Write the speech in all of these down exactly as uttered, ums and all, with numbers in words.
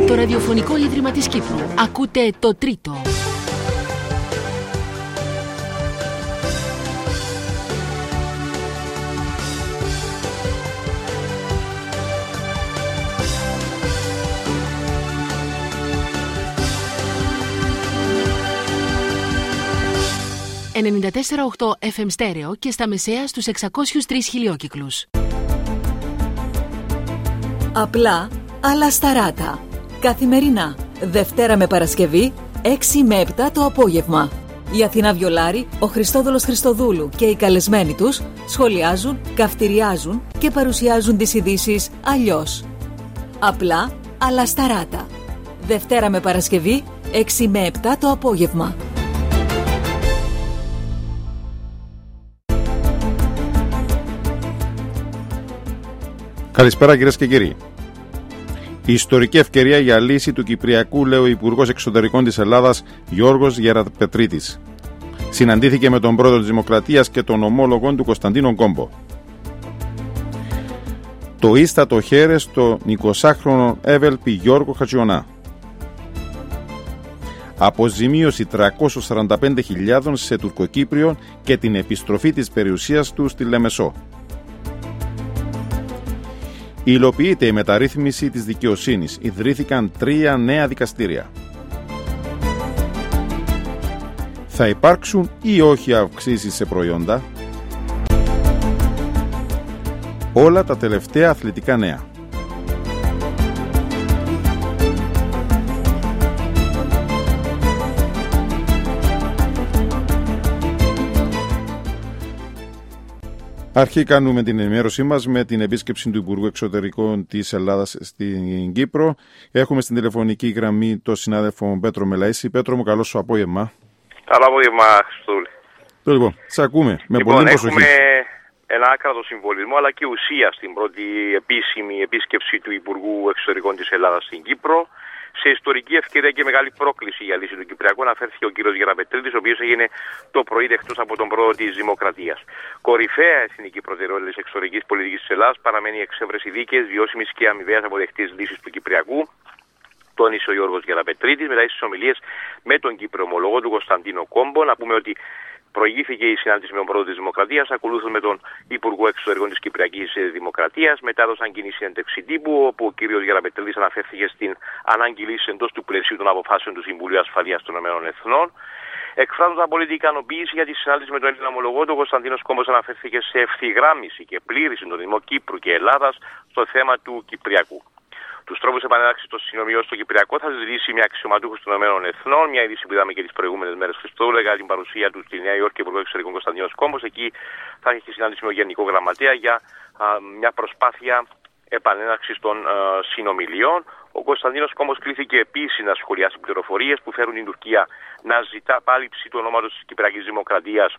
το Ραδιοφωνικό Ίδρυμα της Κύπρου. Ακούτε το τρίτο. ενενήντα τέσσερα κόμμα οκτώ εφ εμ στέρεο και στα μεσαία στους εξακόσιους τρεις χιλιόκυκλους. Απλά, αλλά σταράτα. Καθημερινά, Δευτέρα με Παρασκευή, έξι με επτά το απόγευμα. Η Αθηνά Βιολάρη, ο Χριστόδουλος Χριστοδούλου και οι καλεσμένοι τους σχολιάζουν, καυτηριάζουν και παρουσιάζουν τις ειδήσεις αλλιώς. Απλά, αλλά σταράτα. Δευτέρα με Παρασκευή, έξι με επτά το απόγευμα. Καλησπέρα κυρίες και κύριοι. Η ιστορική ευκαιρία για λύση του Κυπριακού, λέει ο Υπουργός Εξωτερικών της Ελλάδας Γιώργος Γεραπετρίτης. Συναντήθηκε με τον πρόεδρο της Δημοκρατίας και τον ομόλογο του Κωνσταντίνο Κόμπο. Το ίστατο χέρι στο εικοσάχρονο Εύελπη Γιώργο Χατζιονά. Αποζημίωση τριακόσιες σαράντα πέντε χιλιάδες σε Τουρκοκύπριο και την επιστροφή της περιουσίας του στη Λεμεσό. Υλοποιείται η μεταρρύθμιση της δικαιοσύνης. Ιδρύθηκαν τρία νέα δικαστήρια. Θα υπάρξουν ή όχι αυξήσεις σε προϊόντα? Όλα τα τελευταία αθλητικά νέα. Αρχή κάνουμε την ενημέρωσή μας με την επίσκεψη του Υπουργού Εξωτερικών της Ελλάδας στην Κύπρο. Έχουμε στην τηλεφωνική γραμμή τον συνάδελφο Πέτρο Μελαΐση. Πέτρο μου, καλό σου απόγευμα. Καλό απόγευμα, Χριστούλη. Το λοιπόν, σε ακούμε με λοιπόν, πολύ προσοχή. Έχουμε ένα άκρατο συμβολισμό αλλά και ουσία στην πρώτη επίσημη επίσκεψη του Υπουργού Εξωτερικών της Ελλάδας στην Κύπρο. Σε ιστορική ευκαιρία και μεγάλη πρόκληση για λύση του Κυπριακού αναφέρθηκε ο κύριος Γεραπετρίτης, ο οποίος έγινε το πρωί δεκτός από τον πρόεδρο της Δημοκρατίας. Κορυφαία εθνική προτεραιότητα της εξωτερικής πολιτικής της Ελλάδας παραμένει η εξέβρεση δίκαιης, βιώσιμης και αμοιβαίας αποδεκτής λύσης του Κυπριακού, τόνισε ο Γιώργος Γεραπετρίτης μετά τις ομιλίες με τον Κύπριο ομολογό του Κωνσταντίνο Κόμπο. Να πούμε ότι προηγήθηκε η συνάντηση με τον πρόεδρο της Δημοκρατίας, ακολούθησε με τον Υπουργό Εξωτερικών της Κυπριακής Δημοκρατίας, μετά έδωσαν κοινή συνέντευξη τύπου, όπου ο κύριος Γεραπετρίτης αναφέρθηκε στην ανάγκη λύσης εντός του πλαισίου των αποφάσεων του Συμβουλίου Ασφαλείας των ΗΠΑ. Εκφράζοντας απόλυτη ικανοποίηση για τη συνάντηση με τον Έλληνα ομολογό του, ο Κωνσταντίνος Κόμπος αναφέρθηκε σε ευθυγράμμιση και πλήρη συντονισμό Κύπρου και Ελλάδας στο θέμα του Κυπριακού. Τους τρόπους επανέναρξης των συνομιλιών στο Κυπριακό θα συζητήσει μια αξιωματούχος των ΗΠΑ, μια είδηση που είδαμε και τις προηγούμενες μέρες Χριστόδουλε, για την παρουσία του στη Νέα Υόρκη, Υπουργό Εξωτερικών Κωνσταντίνος Κόμπος. Εκεί θα έχει τη συνάντηση με τον Γενικό Γραμματέα για α, μια προσπάθεια επανέναρξης των α, συνομιλιών. Ο Κωνσταντίνος Κόμπος κλήθηκε επίσης να σχολιάσει πληροφορίες που φέρουν την Τουρκία να ζητά πάλιψη του ονόματος της Κυπριακής Δημοκρατίας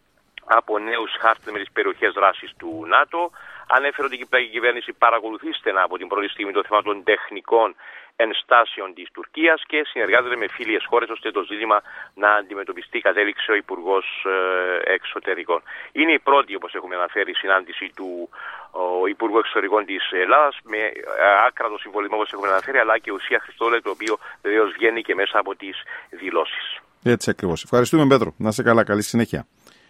από νέους χάρτες με τις περιοχές δράσης του ΝΑΤΟ. Ανέφερε ότι η Κυπριακή κυβέρνηση παρακολουθεί στενά από την πρώτη στιγμή το θέμα των τεχνικών ενστάσεων της Τουρκίας και συνεργάζεται με φίλιες χώρες ώστε το ζήτημα να αντιμετωπιστεί, κατέληξε ο Υπουργός Εξωτερικών. Είναι η πρώτη, όπως έχουμε αναφέρει, συνάντηση του ο, Υπουργού Εξωτερικών της Ελλάδας με άκρατο συμβολισμό, όπως έχουμε αναφέρει, αλλά και ουσία, Χριστόδουλε, το οποίο βεβαίως βγαίνει και μέσα από τις δηλώσεις. Έτσι ακριβώς. Ευχαριστούμε, Πέτρο. Να είσαι καλά. Καλή συνέχεια.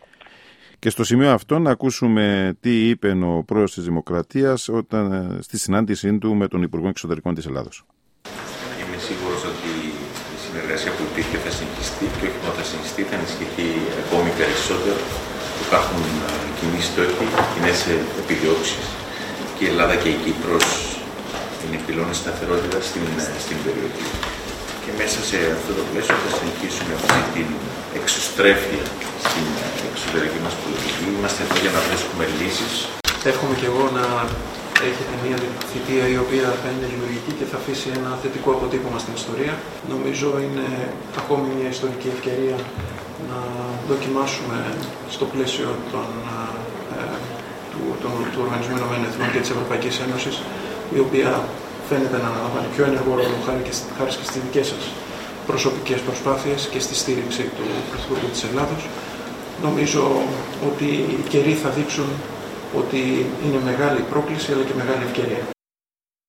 Και στο σημείο αυτό να ακούσουμε τι είπε ο πρόεδρος της Δημοκρατίας όταν, στη συνάντησή του με τον Υπουργό Εξωτερικών της Ελλάδος. Είμαι σίγουρος ότι η συνεργασία που υπήρχε θα συνεχιστεί και όχι μόνο θα συνεχιστεί, θα ενισχυθεί ακόμη περισσότερο. Υπάρχουν κοινοί στόχοι, κοινές επιδιώξεις και η Ελλάδα και η Κύπρος είναι πυλώνες σταθερότητας στην, στην περιοχή. Και μέσα σε αυτό το πλαίσιο θα συνεχίσουμε αυτή την εξωστρέφεια στην εξωτερική μας πολιτική. Είμαστε εδώ για να βρίσκουμε λύσεις. Εύχομαι και εγώ να έχετε μια θητεία η οποία θα είναι λειτουργική και θα αφήσει ένα θετικό αποτύπωμα στην ιστορία. Νομίζω είναι ακόμη μια ιστορική ευκαιρία να δοκιμάσουμε στο πλαίσιο των, ε, του, του, του Οργανισμού Ηνωμένων Εθνών και της Ευρωπαϊκής Ένωσης, η οποία φαίνεται να αναλαμβάνει πιο ενεργό ρόλο χάρη και, χάρη και στις δικές σας προσωπικές προσπάθειες και στη στήριξη του Πρωθυπουργού της Ελλάδος. Νομίζω ότι οι καιροί θα δείξουν ότι είναι μεγάλη πρόκληση αλλά και μεγάλη ευκαιρία.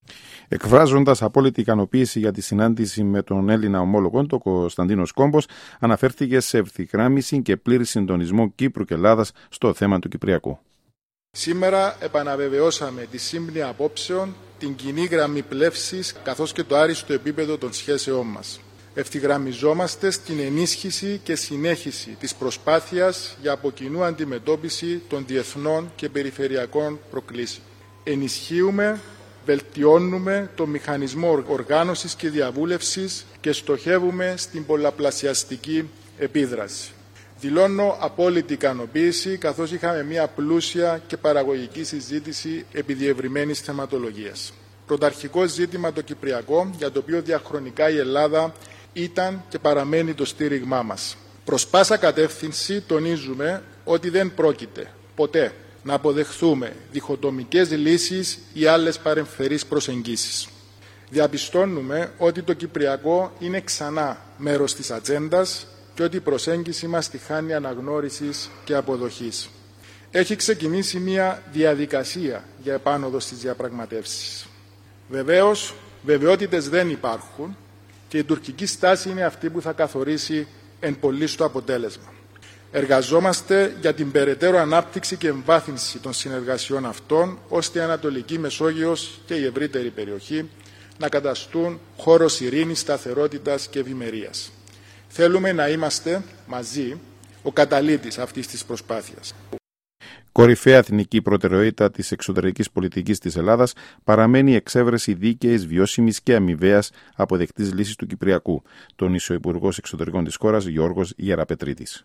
Εκφράζοντας απόλυτη ικανοποίηση για τη συνάντηση με τον Έλληνα ομόλογο, τον Κωνσταντίνο Κόμπος αναφέρθηκε σε ευθυγράμμιση και πλήρη συντονισμό Κύπρου και Ελλάδας στο θέμα του Κυπριακού. Σήμερα επαναβεβαιώσαμε τη σύμπνοια απόψεων, την κοινή γραμμή πλεύσης καθώς και το άριστο επίπεδο των σχέσεών μας. Ευθυγραμμιζόμαστε στην ενίσχυση και συνέχιση της προσπάθειας για από κοινού αντιμετώπιση των διεθνών και περιφερειακών προκλήσεων. Ενισχύουμε, βελτιώνουμε το μηχανισμό οργάνωσης και διαβούλευσης και στοχεύουμε στην πολλαπλασιαστική επίδραση. Δηλώνω απόλυτη ικανοποίηση καθώς είχαμε μια πλούσια και παραγωγική συζήτηση επί διευρυμένης θεματολογίας. Πρωταρχικό ζήτημα το Κυπριακό, για το οποίο διαχρονικά η Ελλάδα ήταν και παραμένει το στήριγμά μας. Προς πάσα κατεύθυνση τονίζουμε ότι δεν πρόκειται ποτέ να αποδεχθούμε διχοτομικές λύσεις ή άλλες παρεμφερείς προσεγγίσεις. Διαπιστώνουμε ότι το Κυπριακό είναι ξανά μέρος της ατζέντας και ότι η προσέγγιση μας τη χάνει αναγνώρισης και αποδοχής. Έχει ξεκινήσει μια διαδικασία για επάνωδο στις διαπραγματεύσεις. Βεβαίως, βεβαιότητες δεν υπάρχουν και η τουρκική στάση είναι αυτή που θα καθορίσει εν πολλοίς το αποτέλεσμα. Εργαζόμαστε για την περαιτέρω ανάπτυξη και εμβάθυνση των συνεργασιών αυτών, ώστε η Ανατολική Μεσόγειος και η ευρύτερη περιοχή να καταστούν χώρος ειρήνης, σταθερότητας και ευημερίας. Θέλουμε να είμαστε μαζί ο καταλύτης αυτής της προσπάθειας. Κορυφαία εθνική προτεραιότητα της εξωτερικής πολιτικής της Ελλάδας παραμένει η εξέβρεση δίκαιης, βιώσιμης και αμοιβαίας αποδεκτής λύσης του Κυπριακού, τόνισε ο Υπουργός Εξωτερικών της χώρας Γιώργος Γεραπετρίτης.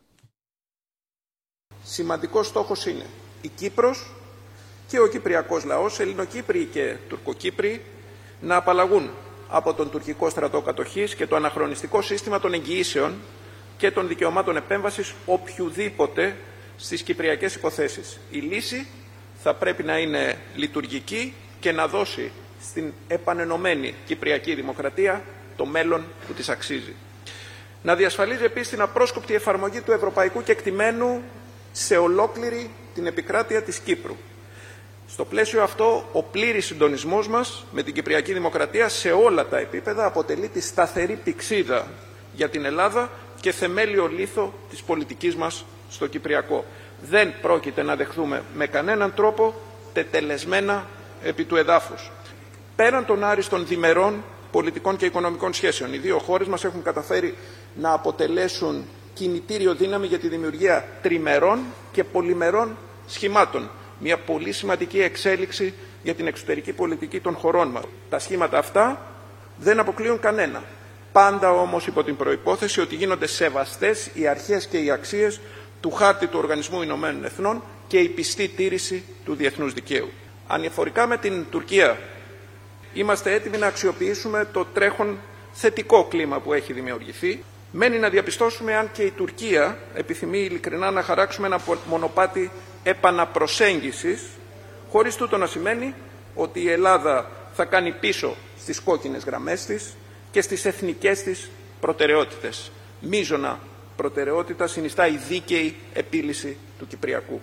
Σημαντικός στόχος είναι η Κύπρος και ο Κυπριακός λαός, Ελληνοκύπριοι και Τουρκοκύπριοι, να απαλλαγούν από τον τουρκικό στρατό κατοχής και το αναχρονιστικό σύστημα των εγγυήσεων και των δικαιωμάτων επέμβασης οποιουδήποτε στις κυπριακές υποθέσεις. Η λύση θα πρέπει να είναι λειτουργική και να δώσει στην επανενωμένη κυπριακή δημοκρατία το μέλλον που της αξίζει. Να διασφαλίζει επίσης την απρόσκοπτη εφαρμογή του ευρωπαϊκού κεκτημένου σε ολόκληρη την επικράτεια της Κύπρου. Στο πλαίσιο αυτό, ο πλήρης συντονισμός μας με την Κυπριακή Δημοκρατία σε όλα τα επίπεδα αποτελεί τη σταθερή πυξίδα για την Ελλάδα και θεμέλιο λίθο της πολιτικής μας στο Κυπριακό. Δεν πρόκειται να δεχθούμε με κανέναν τρόπο τετελεσμένα επί του εδάφους. Πέραν των άριστων διμερών πολιτικών και οικονομικών σχέσεων, οι δύο χώρες μας έχουν καταφέρει να αποτελέσουν κινητήριο δύναμη για τη δημιουργία τριμερών και πολυμερών σχημάτων. Μια πολύ σημαντική εξέλιξη για την εξωτερική πολιτική των χωρών μας. Τα σχήματα αυτά δεν αποκλείουν κανένα. Πάντα όμως υπό την προϋπόθεση ότι γίνονται σεβαστές οι αρχές και οι αξίες του χάρτη του Οργανισμού Ηνωμένων Εθνών και η πιστή τήρηση του διεθνούς δικαίου. Αναφορικά με την Τουρκία, είμαστε έτοιμοι να αξιοποιήσουμε το τρέχον θετικό κλίμα που έχει δημιουργηθεί. Μένει να διαπιστώσουμε αν και η Τουρκία επιθυμεί ειλικρινά να χαράξουμε ένα μονοπάτι επαναπροσέγγισης, χωρίς τούτο να σημαίνει ότι η Ελλάδα θα κάνει πίσω στις κόκκινες γραμμές της και στις εθνικές της προτεραιότητες. Μείζωνα προτεραιότητα συνιστά η δίκαιη επίλυση του Κυπριακού.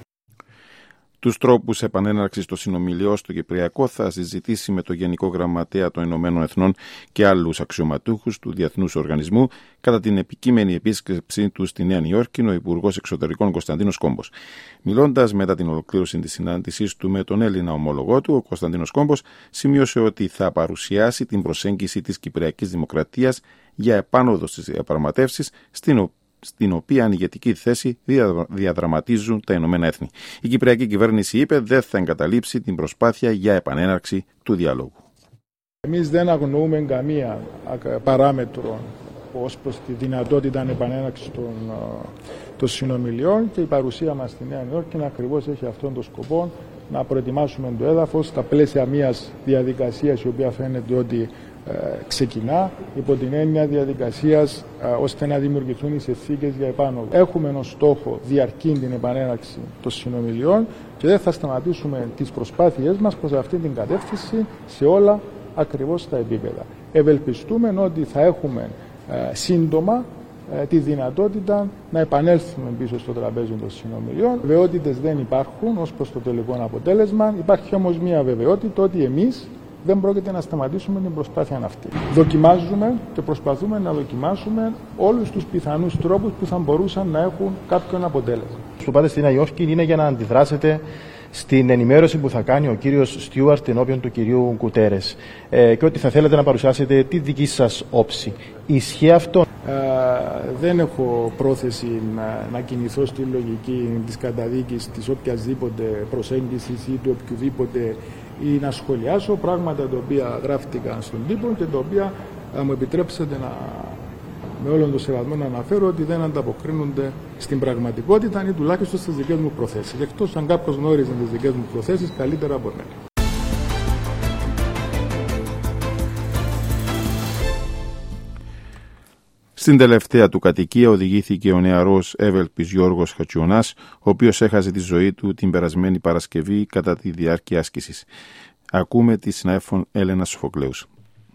Τους τρόπους επανέναρξης των συνομιλιών στο Κυπριακό θα συζητήσει με το Γενικό Γραμματέα των Ηνωμένων Εθνών και άλλους αξιωματούχους του Διεθνούς Οργανισμού κατά την επικείμενη επίσκεψή του στη Νέα Νιόρκη ο Υπουργός Εξωτερικών Κωνσταντίνος Κόμπος. Μιλώντας μετά την ολοκλήρωση της συνάντησής του με τον Έλληνα ομόλογό του, ο Κωνσταντίνος Κόμπος σημείωσε ότι θα παρουσιάσει την προσέγγιση της Κυπριακής Δημοκρατίας για επάνωδο στις διαπραγματεύσεις, στην οποία στην οποία ηγετική θέση διαδραματίζουν τα Ηνωμένα Έθνη. Η Κυπριακή κυβέρνηση είπε δεν θα εγκαταλείψει την προσπάθεια για επανέναρξη του διαλόγου. Εμείς δεν αγνοούμε καμία παράμετρο ως προς τη δυνατότητα επανέναρξης των, των συνομιλιών και η παρουσία μας στη Νέα Νιόρκη ακριβώς έχει αυτόν τον σκοπό να προετοιμάσουμε το έδαφος στα πλαίσια μιας διαδικασίας η οποία φαίνεται ότι Ε, ξεκινά υπό την έννοια διαδικασίας ε, ώστε να δημιουργηθούν οι συνθήκες για επάνωδο. Έχουμε ως στόχο διαρκή την επανέναρξη των συνομιλιών και δεν θα σταματήσουμε τις προσπάθειές μας προς αυτή την κατεύθυνση σε όλα ακριβώς τα επίπεδα. Ευελπιστούμε ότι θα έχουμε ε, σύντομα ε, τη δυνατότητα να επανέλθουμε πίσω στο τραπέζι των συνομιλιών. Βεβαιότητες δεν υπάρχουν ως προς το τελικό αποτέλεσμα. Υπάρχει όμως μια βεβαιότητα ότι εμείς δεν πρόκειται να σταματήσουμε την προσπάθεια αυτή. Δοκιμάζουμε και προσπαθούμε να δοκιμάσουμε όλους τους πιθανούς τρόπους που θα μπορούσαν να έχουν κάποιον αποτέλεσμα. Που πάτε στη Νέα Υόρκη είναι για να αντιδράσετε στην ενημέρωση που θα κάνει ο κύριος Στιούαρτ ενώπιον του κυρίου Γκουτέρες ε, και ότι θα θέλετε να παρουσιάσετε τη δική σας όψη. Ισχύει αυτό? Ε, δεν έχω πρόθεση να, να κινηθώ στη λογική της καταδίκης της οποιασδήποτε προσέγγισης ή του οποιοδήποτε ή να σχολιάσω πράγματα τα οποία γράφτηκαν στον τύπο και τα οποία θα μου επιτρέψετε να, με όλον τον σεβασμό να αναφέρω ότι δεν ανταποκρίνονται στην πραγματικότητα ή τουλάχιστον στις δικές μου προθέσεις. Εκτός αν κάποιος γνώριζε τις δικές μου προθέσεις καλύτερα από μένα. Στην τελευταία του κατοικία οδηγήθηκε ο νεαρός Εύελπης Γιώργος Χατζιωνάς, ο οποίος έχασε τη ζωή του την περασμένη Παρασκευή κατά τη διάρκεια άσκησης. Ακούμε τη συνάδελφον Έλενα Σοφοκλέους.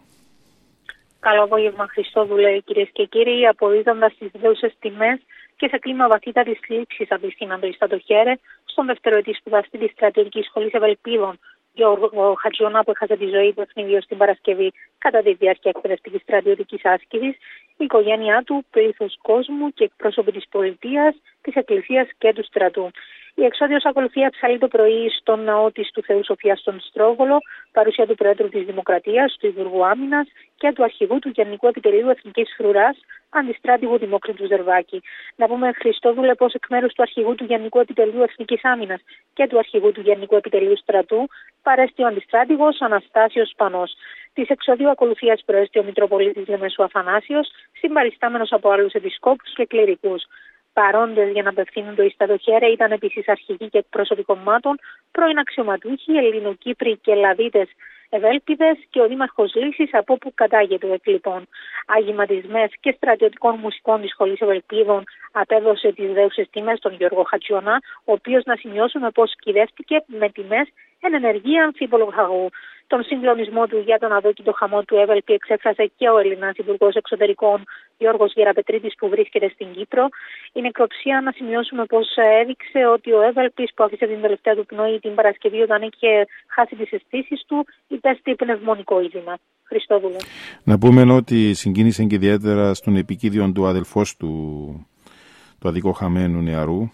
Καλό απόγευμα, Χριστόδουλε, κυρίες και κύριοι. Αποδίδοντας τις δέουσες τιμές και σε κλίμα βαθύτατης θλίψης απευθύνονται στα το χέρι στον δευτεροετή σπουδαστή της Στρατιωτικής Σχολής Ευελπίδων, Γιώργο Χατζιωνά, που έχασε τη ζωή του ευνηδίως την Παρασκευή κατά τη διάρκεια εκπαιδευτικής στρατιωτικής άσκησης, η οικογένειά του, πλήθος κόσμου και εκπρόσωποι της πολιτείας, της Εκκλησίας και του στρατού. Η εξόδιος ακολουθεί αψαλή το πρωί στον ναό της του Θεού Σοφίας στον Στρόβολο, παρουσία του Προέδρου της Δημοκρατίας, του Υπουργού Άμυνας και του Αρχηγού του Γενικού Επιτελείου Εθνικής Φρουράς, Αντιστράτηγου Δημόκριτου Ζερβάκη. Να πούμε, Χριστόδουλε, πως εκ μέρους του Αρχηγού του Γενικού Επιτελείου Εθνικής Άμυνας και του Αρχηγού του Γενικού Επιτελείου Στρατού παρέστη ο Αντιστράτηγος Αναστάσιος Σπανός. Της εξοδίου ακολουθίας προέστη ο Μητροπολίτης Λεμεσού Αφανάσιος, συμπαριστάμενος από άλλους επισκόπους και κληρικούς. Παρόντες για να απευθύνονται εις τα δοχέρια ήταν επίσης αρχηγοί και εκπρόσωποι κομμάτων, πρώην αξιωματούχοι, Ελληνοκύπροι και Ελλαδίτες Ευέλπιδες και ο Δήμαρχος Λύσης, από όπου κατάγεται ο εκλειπών. Αγηματισμές και στρατιωτικών μουσικών της Σχολής Ευελπίδων απέδωσε τις δέουσες τιμές στον Γιώργο Χατζιωνά, ο οποίος, να σημειώσουμε πως κυδεύτηκε με τιμές εν ενεργεία αμφιπολογαγού. Τον συγκλονισμό του για τον αδόκητο χαμό του Εύελπη εξέφρασε και ο Έλληνας Υπουργός Εξωτερικών Γιώργος Γεραπετρίτης, που βρίσκεται στην Κύπρο. Η νεκροψία, να σημειώσουμε πως έδειξε ότι ο Εύελπης, που άφησε την τελευταία του πνοή την Παρασκευή όταν είχε χάσει τις αισθήσεις του, υπέστη πνευμονικό είδημα. Χριστόδουλε. Να πούμε ότι συγκίνησε και ιδιαίτερα στον επικίδιο του αδελφός του, του αδικοχαμένου νεαρού.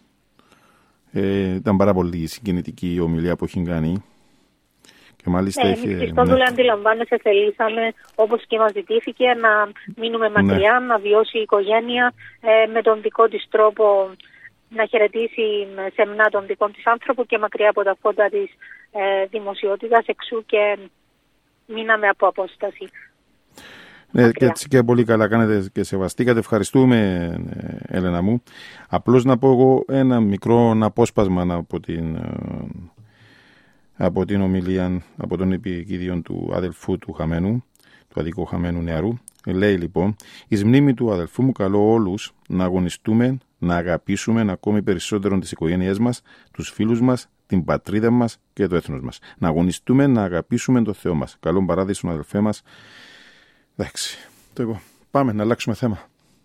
Ε, ήταν πάρα πολύ συγκινητική η ομιλία που έχει κάνει. Και μάλιστα ναι, είχε... εμείς, Χριστόδουλε, ναι, αντιλαμβάνεσαι, θελήσαμε, όπως και μας ζητήθηκε, να μείνουμε μακριά, ναι, να βιώσει η οικογένεια ε, με τον δικό της τρόπο, να χαιρετήσει σεμνά τον δικό της άνθρωπο και μακριά από τα φώτα της ε, δημοσιότητας, εξού και μείναμε από απόσταση. Ναι, και έτσι και πολύ καλά κάνετε και σεβαστήκατε. Ευχαριστούμε, Έλενα μου. Απλώς να πω εγώ ένα μικρό απόσπασμα από την, από την ομιλία, από τον επικίδιο του αδελφού του χαμένου, του αδικοχαμένου νεαρού. Λέει λοιπόν: εις μνήμη του αδελφού μου καλώ όλους να αγωνιστούμε, να αγαπήσουμε ακόμη περισσότερο τις οικογένειές μας, τους φίλους μας, την πατρίδα μας και το έθνος μας. Να αγωνιστούμε, να αγαπήσουμε τον Θεό μας. Καλό παράδεισο, αδελφέ μας. Εντάξει, το πάμε να αλλάξουμε θέμα.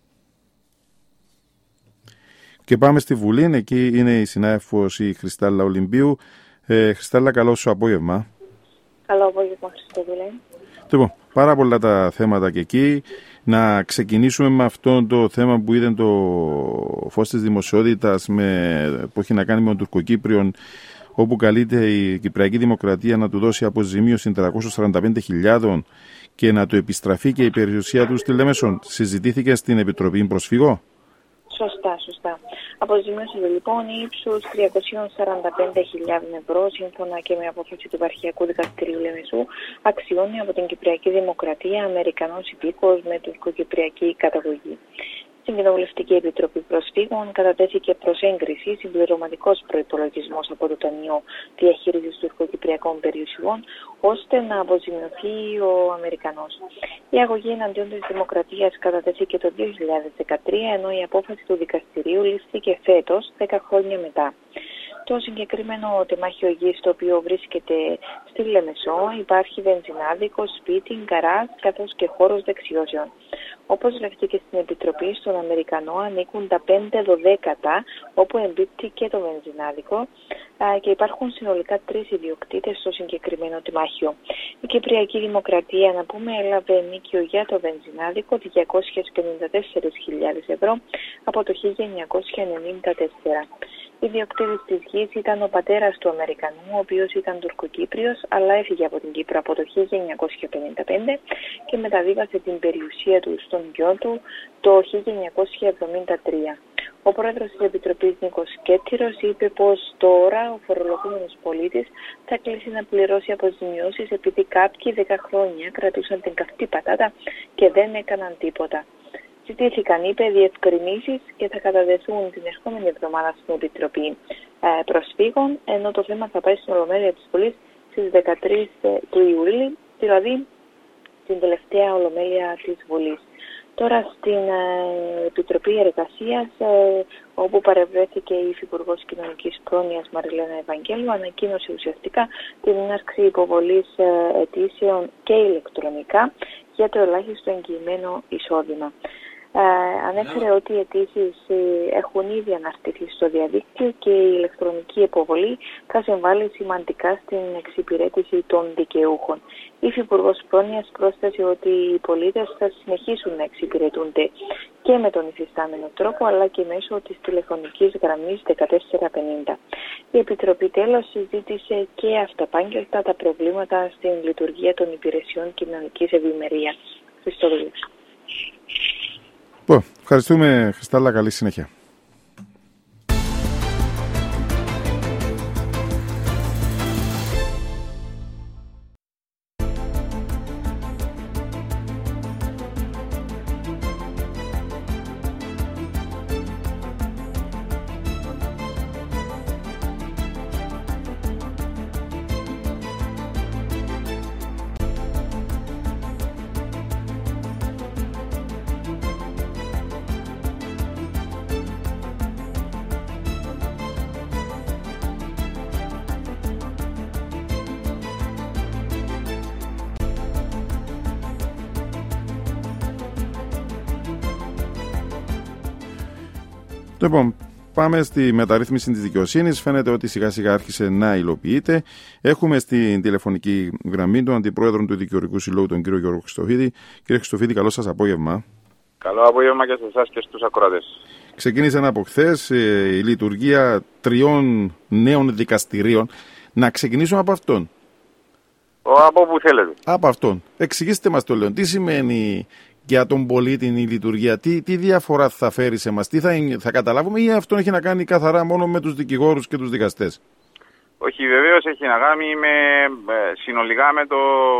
Και πάμε στη Βουλή, εκεί είναι η συνάδελφος η Χριστάλλα Ολυμπίου. Ε, Χριστάλλα, καλό σου απόγευμα. Καλό απόγευμα, Χριστόδουλε. Λοιπόν, πάρα πολλά τα θέματα και εκεί. Να ξεκινήσουμε με αυτό το θέμα που είδε το φως της δημοσιότητας με, που έχει να κάνει με τον Τουρκοκύπριον, όπου καλείται η Κυπριακή Δημοκρατία να του δώσει αποζημίωση τριακόσιες σαράντα πέντε χιλιάδες και να του επιστραφεί και η περιουσία του στη Λέμεσον. Συζητήθηκε στην Επιτροπή Προσφυγό. Σωστά, σωστά. Αποζημίωση λοιπόν ύψους τριακόσιες σαράντα πέντε χιλιάδες ευρώ, σύμφωνα και με απόφαση του Επαρχιακού Δικαστηρίου Λεμεσού, αξιώνει από την Κυπριακή Δημοκρατία Αμερικανός υπήκοος με τουρκοκυπριακή καταγωγή. Στην Κοινοβουλευτική Επιτροπή Προσφύγων κατατέθηκε προς έγκριση συμπληρωματικός προϋπολογισμός από το Ταμείο Διαχείρισης Τουρκοκυπριακών Περιουσιών, ώστε να αποζημιωθεί ο Αμερικανός. Η αγωγή εναντίον της Δημοκρατίας κατατέθηκε το δύο χιλιάδες δεκατρία, ενώ η απόφαση του δικαστηρίου λήφθηκε φέτος, δέκα χρόνια μετά. Το συγκεκριμένο τεμάχιο γης, το οποίο βρίσκεται στη Λεμεσό, υπάρχει βενζινάδικο, σπίτι, γκαράζ, καθώς και χώρος δεξιώσεων. Όπως λέχθηκε στην Επιτροπή, στον Αμερικανό ανήκουν τα πέντε δωδέκατα, όπου εμπίπτει και το βενζινάδικο, και υπάρχουν συνολικά τρεις ιδιοκτήτες στο συγκεκριμένο τιμάχιο. Η Κυπριακή Δημοκρατία, να πούμε, έλαβε ενίκιο για το βενζινάδικο διακόσιες πενήντα τέσσερις χιλιάδες ευρώ από το χίλια εννιακόσια ενενήντα τέσσερα. Ιδιοκτήτης της γης ήταν ο πατέρας του Αμερικανού, ο οποίος ήταν Τουρκοκύπριος, αλλά έφυγε από την Κύπρο από το χίλια εννιακόσια πενήντα πέντε και μεταβίβασε την περιουσία του στον γιο του το χίλια εννιακόσια εβδομήντα τρία. Ο πρόεδρος της Επιτροπής, Νίκος Κέττηρος, είπε πως τώρα ο φορολογούμενος πολίτης θα κλείσει να πληρώσει αποζημιώσεις επειδή κάποιοι δέκα χρόνια κρατούσαν την καυτή πατάτα και δεν έκαναν τίποτα. Ζητήθηκαν, είπε, διευκρινήσεις και θα καταδεθούν την ερχόμενη εβδομάδα στην Επιτροπή ε, Προσφύγων, ενώ το θέμα θα πάει στην Ολομέλεια της Βουλής στις δεκατρείς του Ιουλίου, δηλαδή την τελευταία Ολομέλεια της Βουλής. Τώρα στην ε, Επιτροπή Εργασίας, ε, όπου παρευρέθηκε η Υφυπουργός Κοινωνικής Πρόνοιας Μαριλένα Ευαγγέλου, ανακοίνωσε ουσιαστικά την έναρξη υποβολής ε, αιτήσεων και ηλεκτρονικά για το ελάχιστο εγγυημένο εισόδημα. Ε, ανέφερε ότι οι αιτήσεις ε, έχουν ήδη αναρτηθεί στο διαδίκτυο και η ηλεκτρονική υποβολή θα συμβάλλει σημαντικά στην εξυπηρέτηση των δικαιούχων. Η Υφυπουργός Πρόνοιας πρόσθεσε ότι οι πολίτες θα συνεχίσουν να εξυπηρετούνται και με τον υφιστάμενο τρόπο, αλλά και μέσω της τηλεφωνικής γραμμής δεκατέσσερα πενήντα. Η Επιτροπή τέλος συζήτησε και αυταπάγγελτα τα προβλήματα στην λειτουργία των υπηρεσιών κοινωνικής ευημερίας. Χριστόδουλη. Ευχαριστούμε, Χριστάλλα. Καλή συνέχεια. Λοιπόν, πάμε στη μεταρρύθμιση της δικαιοσύνης. Φαίνεται ότι σιγά σιγά άρχισε να υλοποιείται. Έχουμε στην τηλεφωνική γραμμή τον Αντιπρόεδρο του Δικηγορικού Συλλόγου, τον κύριο Γιώργο Χριστοφίδη. Κύριε Χριστοφίδη, καλό σας απόγευμα. Καλό απόγευμα και σε εσάς και στους ακροατές. Ξεκίνησε από χθες η λειτουργία τριών νέων δικαστηρίων. Να ξεκινήσουμε από αυτόν. Ο, από που θέλετε. Από αυτόν. Εξηγήστε μας το λέω. Τι σημαίνει για τον πολίτη η λειτουργία, τι, τι διαφορά θα φέρει σε μας, τι θα, θα καταλάβουμε, ή αυτό έχει να κάνει καθαρά μόνο με τους δικηγόρους και τους δικαστές? Όχι, βεβαίως έχει να κάνει με, συνολικά με το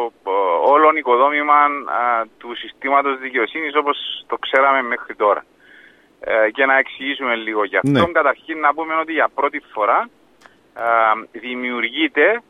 όλον οικοδόμημα α, του συστήματος δικαιοσύνης όπως το ξέραμε μέχρι τώρα. Ε, και να εξηγήσουμε λίγο γι' αυτό. Ναι. Καταρχήν να πούμε ότι για πρώτη φορά α, δημιουργείται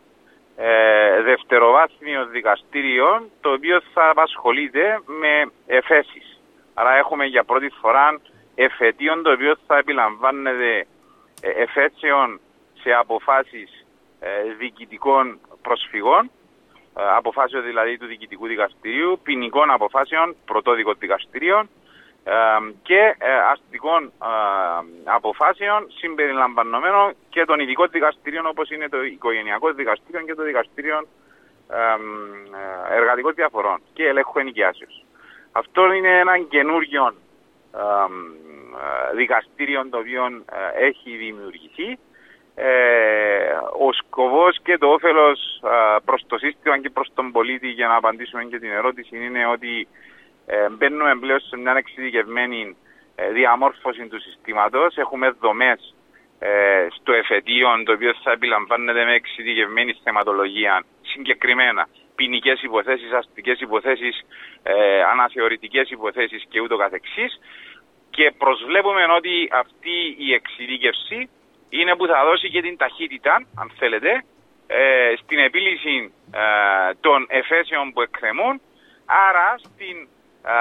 Ε, δευτεροβάθμιο δικαστήριο, το οποίο θα απασχολείται με εφέσεις. Άρα έχουμε για πρώτη φορά εφετείο το οποίο θα επιλαμβάνεται εφέσεων σε αποφάσεις ε, διοικητικών προσφυγών, ε, αποφάσεων δηλαδή του διοικητικού δικαστηρίου, ποινικών αποφάσεων, πρωτόδικων δικαστηρίων ε, και ε, αστικών ε, αποφάσεων συμπεριλαμβανομένων και των ειδικών δικαστηρίων όπως είναι το οικογενειακό δικαστήριο και το δικαστήριο ε, ε, εργατικών διαφορών και ελέγχου ενοικιάσεως. Αυτό είναι ένα καινούριο ε, ε, δικαστήριο το οποίο ε, έχει δημιουργηθεί. Ε, ο σκοπός και το όφελος ε, προς το σύστημα και προς τον πολίτη, για να απαντήσουμε και την ερώτηση, είναι ότι Ε, μπαίνουμε πλέον σε μια εξειδικευμένη ε, διαμόρφωση του συστήματος. Έχουμε δομές ε, στο εφετείο, το οποίο θα επιλαμβάνεται με εξειδικευμένη θεματολογία, συγκεκριμένα ποινικές υποθέσεις, αστικές υποθέσεις, ε, αναθεωρητικές υποθέσεις και ούτω καθεξής. Και προσβλέπουμε ότι αυτή η εξειδίκευση είναι που θα δώσει και την ταχύτητα, αν θέλετε, ε, στην επίλυση ε, των εφέσεων που εκκρεμούν, άρα στην Ε,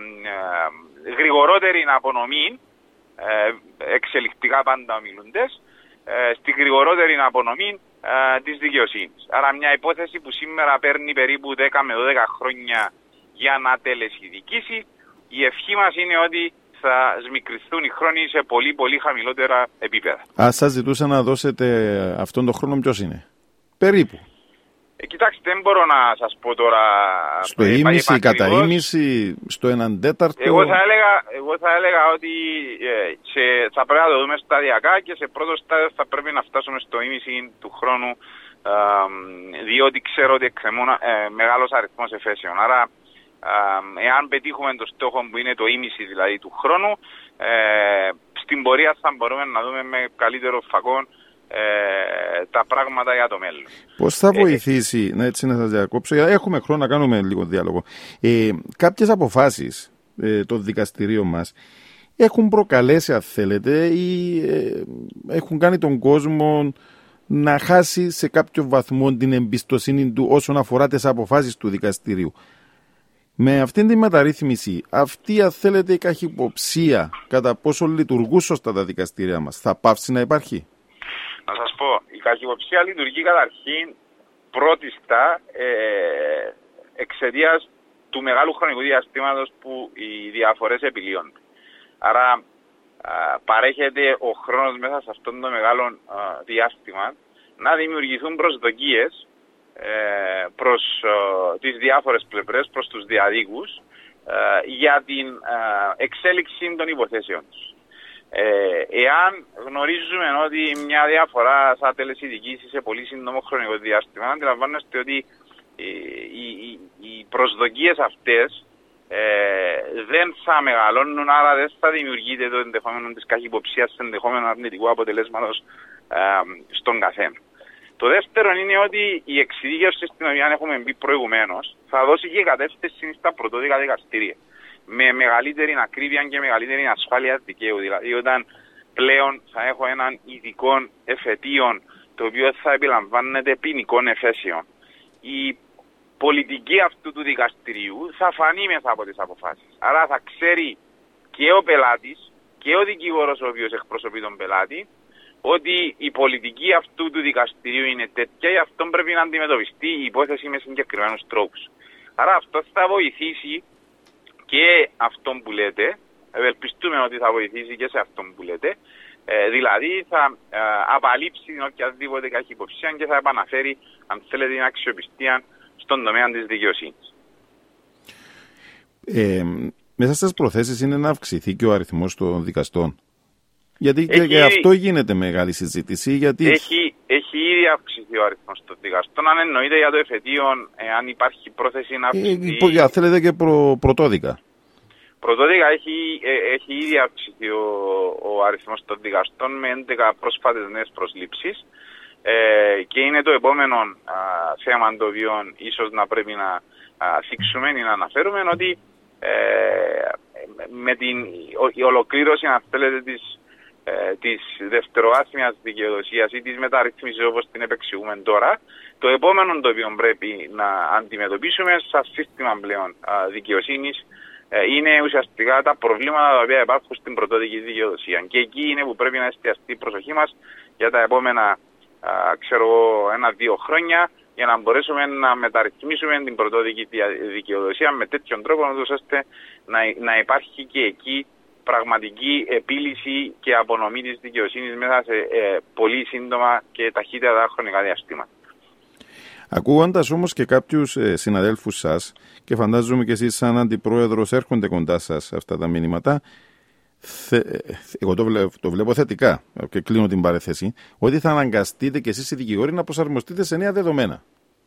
ε, γρηγορότερη απονομή, ε, εξελικτικά πάντα ομιλούντες, ε, στη γρηγορότερη απονομή ε, της δικαιοσύνης. Άρα μια υπόθεση που σήμερα παίρνει περίπου δέκα με δώδεκα χρόνια για να τελεσιδικήσει, η ευχή μας είναι ότι θα σμικριστούν οι χρόνοι σε πολύ πολύ χαμηλότερα επίπεδα. Αν σας ζητούσα να δώσετε αυτόν τον χρόνο, ποιος είναι? Περίπου. Ε, κοιτάξτε, δεν μπορώ να σας πω τώρα... Στο ε, ίμιση, κατά ίμιση, στο έναν τέταρτο... Εγώ θα έλεγα, εγώ θα έλεγα ότι ε, σε, θα πρέπει να το δούμε σταδιακά και σε πρώτο στάδιο θα πρέπει να φτάσουμε στο ίμιση του χρόνου, ε, διότι ξέρω ότι εκκρεμούν ε, μεγάλος αριθμός εφέσεων. Άρα, ε, εάν πετύχουμε το στόχο που είναι το ίμιση δηλαδή του χρόνου, ε, στην πορεία θα μπορούμε να δούμε με καλύτερο φακό Ε, τα πράγματα για το μέλλον. Πώς θα βοηθήσει, ε, έτσι να σας διακόψω, έχουμε χρόνο να κάνουμε λίγο διάλογο. Ε, κάποιες αποφάσεις ε, των δικαστηρίων μας έχουν προκαλέσει, αν θέλετε, ή ε, έχουν κάνει τον κόσμο να χάσει σε κάποιο βαθμό την εμπιστοσύνη του όσον αφορά τις αποφάσεις του δικαστηρίου. Με αυτήν τη μεταρρύθμιση, αυτή, αν θέλετε, η καχυποψία κατά πόσο λειτουργούν σωστά τα δικαστήρια μας, θα πάψει να υπάρχει? Να σας πω, η καχυποψία λειτουργεί καταρχήν πρώτιστα ε, εξαιτίας του μεγάλου χρονικού διαστήματος που οι διαφορές επιλύονται. Άρα α, παρέχεται ο χρόνος μέσα σε αυτόν τον μεγάλο α, διάστημα να δημιουργηθούν προσδοκίες ε, προς α, τις διάφορες πλευρές, προς τους διαδίκους α, για την α, εξέλιξη των υποθέσεων τους. Ε, εάν γνωρίζουμε ότι μια διαφορά σαν τελεσιδικήσει σε πολύ σύντομο χρονικό διάστημα, αντιλαμβάνεστε ότι οι, οι, οι προσδοκίες αυτές ε, δεν θα μεγαλώνουν, άρα δεν θα δημιουργείται το ενδεχόμενο της καχυποψίας, το ενδεχόμενο αρνητικού αποτελέσματος ε, στον καθένα. Το δεύτερο είναι ότι η εξειδίκευση στην οποία έχουμε μπει προηγουμένως θα δώσει και κατεύθυνση στα πρωτόδικα δικαστήρια, με μεγαλύτερη ακρίβεια και μεγαλύτερη ασφάλεια δικαίου. Δηλαδή, όταν πλέον θα έχω έναν ειδικό εφετείο το οποίο θα επιλαμβάνεται ποινικών εφέσεων, η πολιτική αυτού του δικαστηρίου θα φανεί μέσα από τις αποφάσεις. Άρα θα ξέρει και ο πελάτης και ο δικηγόρος ο οποίος εκπροσωπεί τον πελάτη ότι η πολιτική αυτού του δικαστηρίου είναι τέτοια, γι' αυτό πρέπει να αντιμετωπιστεί η υπόθεση με συγκεκριμένους τρόπους. Άρα αυτό θα βοηθήσει και αυτόν που λέτε, ευελπιστούμε ότι θα βοηθήσει και σε αυτόν που λέτε, ε, δηλαδή θα ε, απαλείψει την οποιαδήποτε καχυποψία και θα επαναφέρει, αν θέλετε, την αξιοπιστία στον τομέα της δικαιοσύνης. Ε, μέσα στις προθέσεις είναι να αυξηθεί και ο αριθμός των δικαστών. Γιατί έχει, και αυτό γίνεται μεγάλη συζήτηση. Γιατί... Έχει, έχει ήδη αυξηθεί ο αριθμός των δικαστών. Αν εννοείται για το εφετείο, αν υπάρχει πρόθεση να αυξηθεί. Ε, θέλετε και προ, πρωτόδικα. Πρωτόδικα έχει, ε, έχει ήδη αυξηθεί ο, ο αριθμός των δικαστών με έντεκα πρόσφατες νέες προσλήψεις. Ε, και είναι το επόμενο α, θέμα το οποίο ίσως να πρέπει να α, θίξουμε ή να αναφέρουμε ότι ε, με την η ολοκλήρωση, αν θέλετε, της της δευτεροβάθμιας δικαιοδοσίας ή της μεταρρύθμισης όπως την επεξηγούμε τώρα, το επόμενο το οποίο πρέπει να αντιμετωπίσουμε σαν σύστημα πλέον δικαιοσύνης είναι ουσιαστικά τα προβλήματα τα οποία υπάρχουν στην πρωτόδικη δικαιοδοσία. Και εκεί είναι που πρέπει να εστιαστεί η προσοχή μας για τα επόμενα ξέρω ένα-δύο χρόνια, για να μπορέσουμε να μεταρρυθμίσουμε την πρωτόδικη δικαιοδοσία με τέτοιον τρόπο ώστε να, να υπάρχει και εκεί πραγματική επίλυση και απονομή της δικαιοσύνης μέσα σε ε, πολύ σύντομα και ταχύτερα χρονικά διαστήματα. Ακούγοντας όμως και κάποιους ε, συναδέλφους σας, και φαντάζομαι και εσείς σαν αντιπρόεδρος έρχονται κοντά σας αυτά τα μηνύματα, θε, εγώ το βλέπω, το βλέπω θετικά και κλείνω την παρέθεση, ότι θα αναγκαστείτε και εσείς οι δικηγόροι να προσαρμοστείτε σε νέα δεδομένα.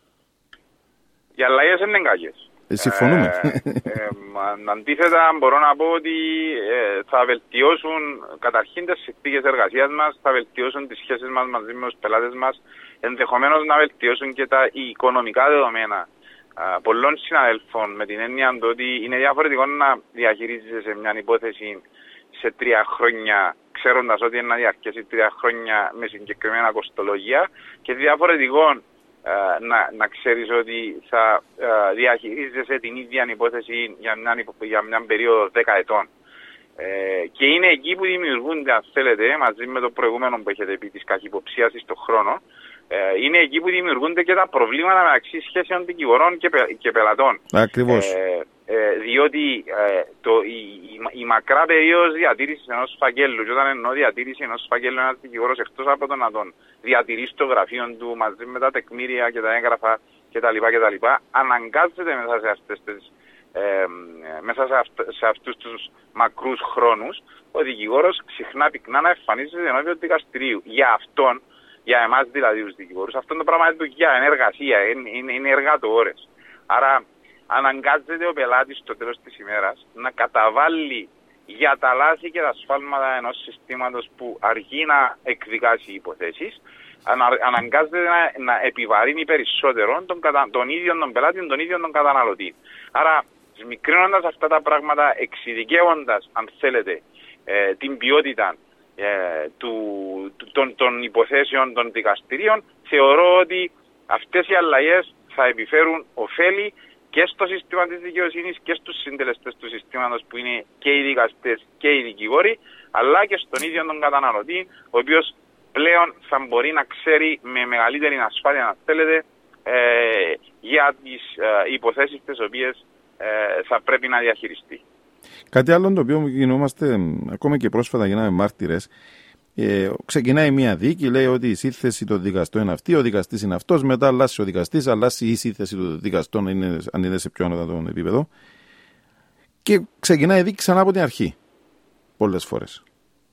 Οι αλλαγές είναι εγκάγες. Συμφωνούμε. Ε, ε, αντίθετα, μπορώ να πω ότι ε, θα βελτιώσουν καταρχήν τις συνθήκες εργασίας μας, θα βελτιώσουν τις σχέσεις μας μαζί με τους πελάτες μας, ενδεχομένως να βελτιώσουν και τα οικονομικά δεδομένα ε, πολλών συναδέλφων, με την έννοια ότι είναι διαφορετικό να διαχειρίζεσαι σε μια υπόθεση σε τρία χρόνια, ξέροντας ότι είναι να διαρκέσει τρία χρόνια με συγκεκριμένα κοστολογία, και διαφορετικό Uh, να, να ξέρεις ότι θα uh, διαχειρίζεσαι την ίδια υπόθεση για μια, για μια περίοδο δέκα ετών. Ε, και είναι εκεί που δημιουργούνται, αν θέλετε, μαζί με το προηγούμενο που έχετε πει της καχυποψίας στον χρόνο, ε, είναι εκεί που δημιουργούνται και τα προβλήματα μεταξύ σχέσεων δικηγορών και, πε, και πελατών. Ακριβώς. Ε, ε, διότι ε, το, η, η, η μακρά περίοδος διατήρησης ενός φακέλου, και όταν εννοώ διατήρηση ενός φακέλου, ένας δικηγόρος εκτός από το να τον διατηρεί στο γραφείο του μαζί με τα τεκμήρια και τα έγγραφα κτλ. κτλ. Αναγκάζεται μέσα σε αυτές τις Ε, μέσα σε, αυτ, σε αυτούς τους μακρούς χρόνους ο δικηγόρος συχνά πυκνά να εμφανίζεται ενώπιον του δικαστηρίου. Για αυτόν, για εμάς δηλαδή τους δικηγόρους, αυτό το πράγμα είναι δουλειά, είναι εργασία, είναι, είναι, είναι εργατοώρες. Άρα αναγκάζεται ο πελάτης στο τέλος της ημέρας να καταβάλει για τα λάθη και τα σφάλματα ενός συστήματος που αργεί να εκδικάσει υποθέσεις, ανα, αναγκάζεται να, να επιβαρύνει περισσότερο τον, τον ίδιο τον πελάτη, τον ίδιο τον καταναλωτή. Άρα, μικρύνοντας αυτά τα πράγματα, εξειδικεύοντας, αν θέλετε, ε, την ποιότητα ε, του, του, των, των υποθέσεων των δικαστηρίων, θεωρώ ότι αυτές οι αλλαγές θα επιφέρουν ωφέλη και στο σύστημα της δικαιοσύνης και στους συντελεστές του συστήματος που είναι και οι δικαστές και οι δικηγόροι, αλλά και στον ίδιο τον καταναλωτή, ο οποίος πλέον θα μπορεί να ξέρει με μεγαλύτερη ασφάλεια, αν θέλετε, ε, για τις ε, υποθέσεις τις οποίες ε, θα πρέπει να διαχειριστεί. Κάτι άλλο το οποίο γινόμαστε, ακόμα και πρόσφατα γίναμε μάρτυρες, ε, ξεκινάει μια δίκη, λέει ότι η σύνθεση των δικαστών είναι αυτή, ο δικαστής είναι αυτός, μετά αλλάζει ο δικαστής, αλλάζει η σύνθεση των δικαστών είναι, αν είναι σε πιο ανώτατο επίπεδο, και ξεκινάει η δίκη ξανά από την αρχή, πολλές φορές.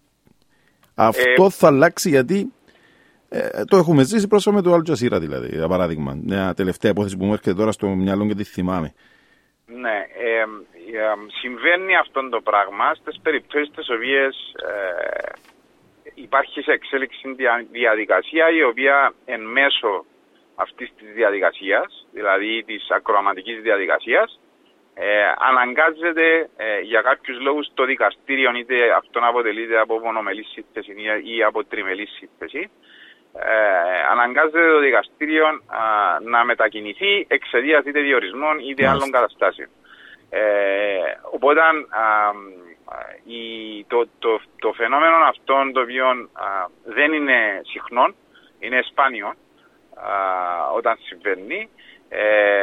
Αυτό ε... θα αλλάξει γιατί ε, το έχουμε ζήσει πρόσφατα με το Al Jazeera, δηλαδή, για παράδειγμα. Μια τελευταία υπόθεση που μου έρχεται τώρα στο μυαλό και τη θυμάμαι. Ναι, ε, ε, συμβαίνει αυτό το πράγμα στις περιπτώσεις τις οποίες ε, υπάρχει σε εξέλιξη διαδικασία η οποία εν μέσω αυτής της διαδικασίας, δηλαδή της ακροαματικής διαδικασίας, ε, αναγκάζεται ε, για κάποιους λόγους το δικαστήριο, είτε αυτόν αποτελείται από μονομελή σύνθεση ή από τριμελή σύνθεση, ε, αναγκάζεται το δικαστήριο α, να μετακινηθεί εξαιτίας είτε διορισμών είτε yes. άλλων καταστάσεων. Ε, οπότε α, η, το, το, το φαινόμενο αυτό, το οποίο α, δεν είναι συχνό, είναι σπάνιο α, όταν συμβαίνει, ε,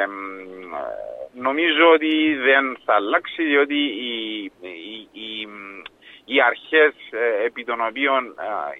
νομίζω ότι δεν θα αλλάξει, διότι οι, οι, οι, οι αρχές ε, επί των οποίων ε,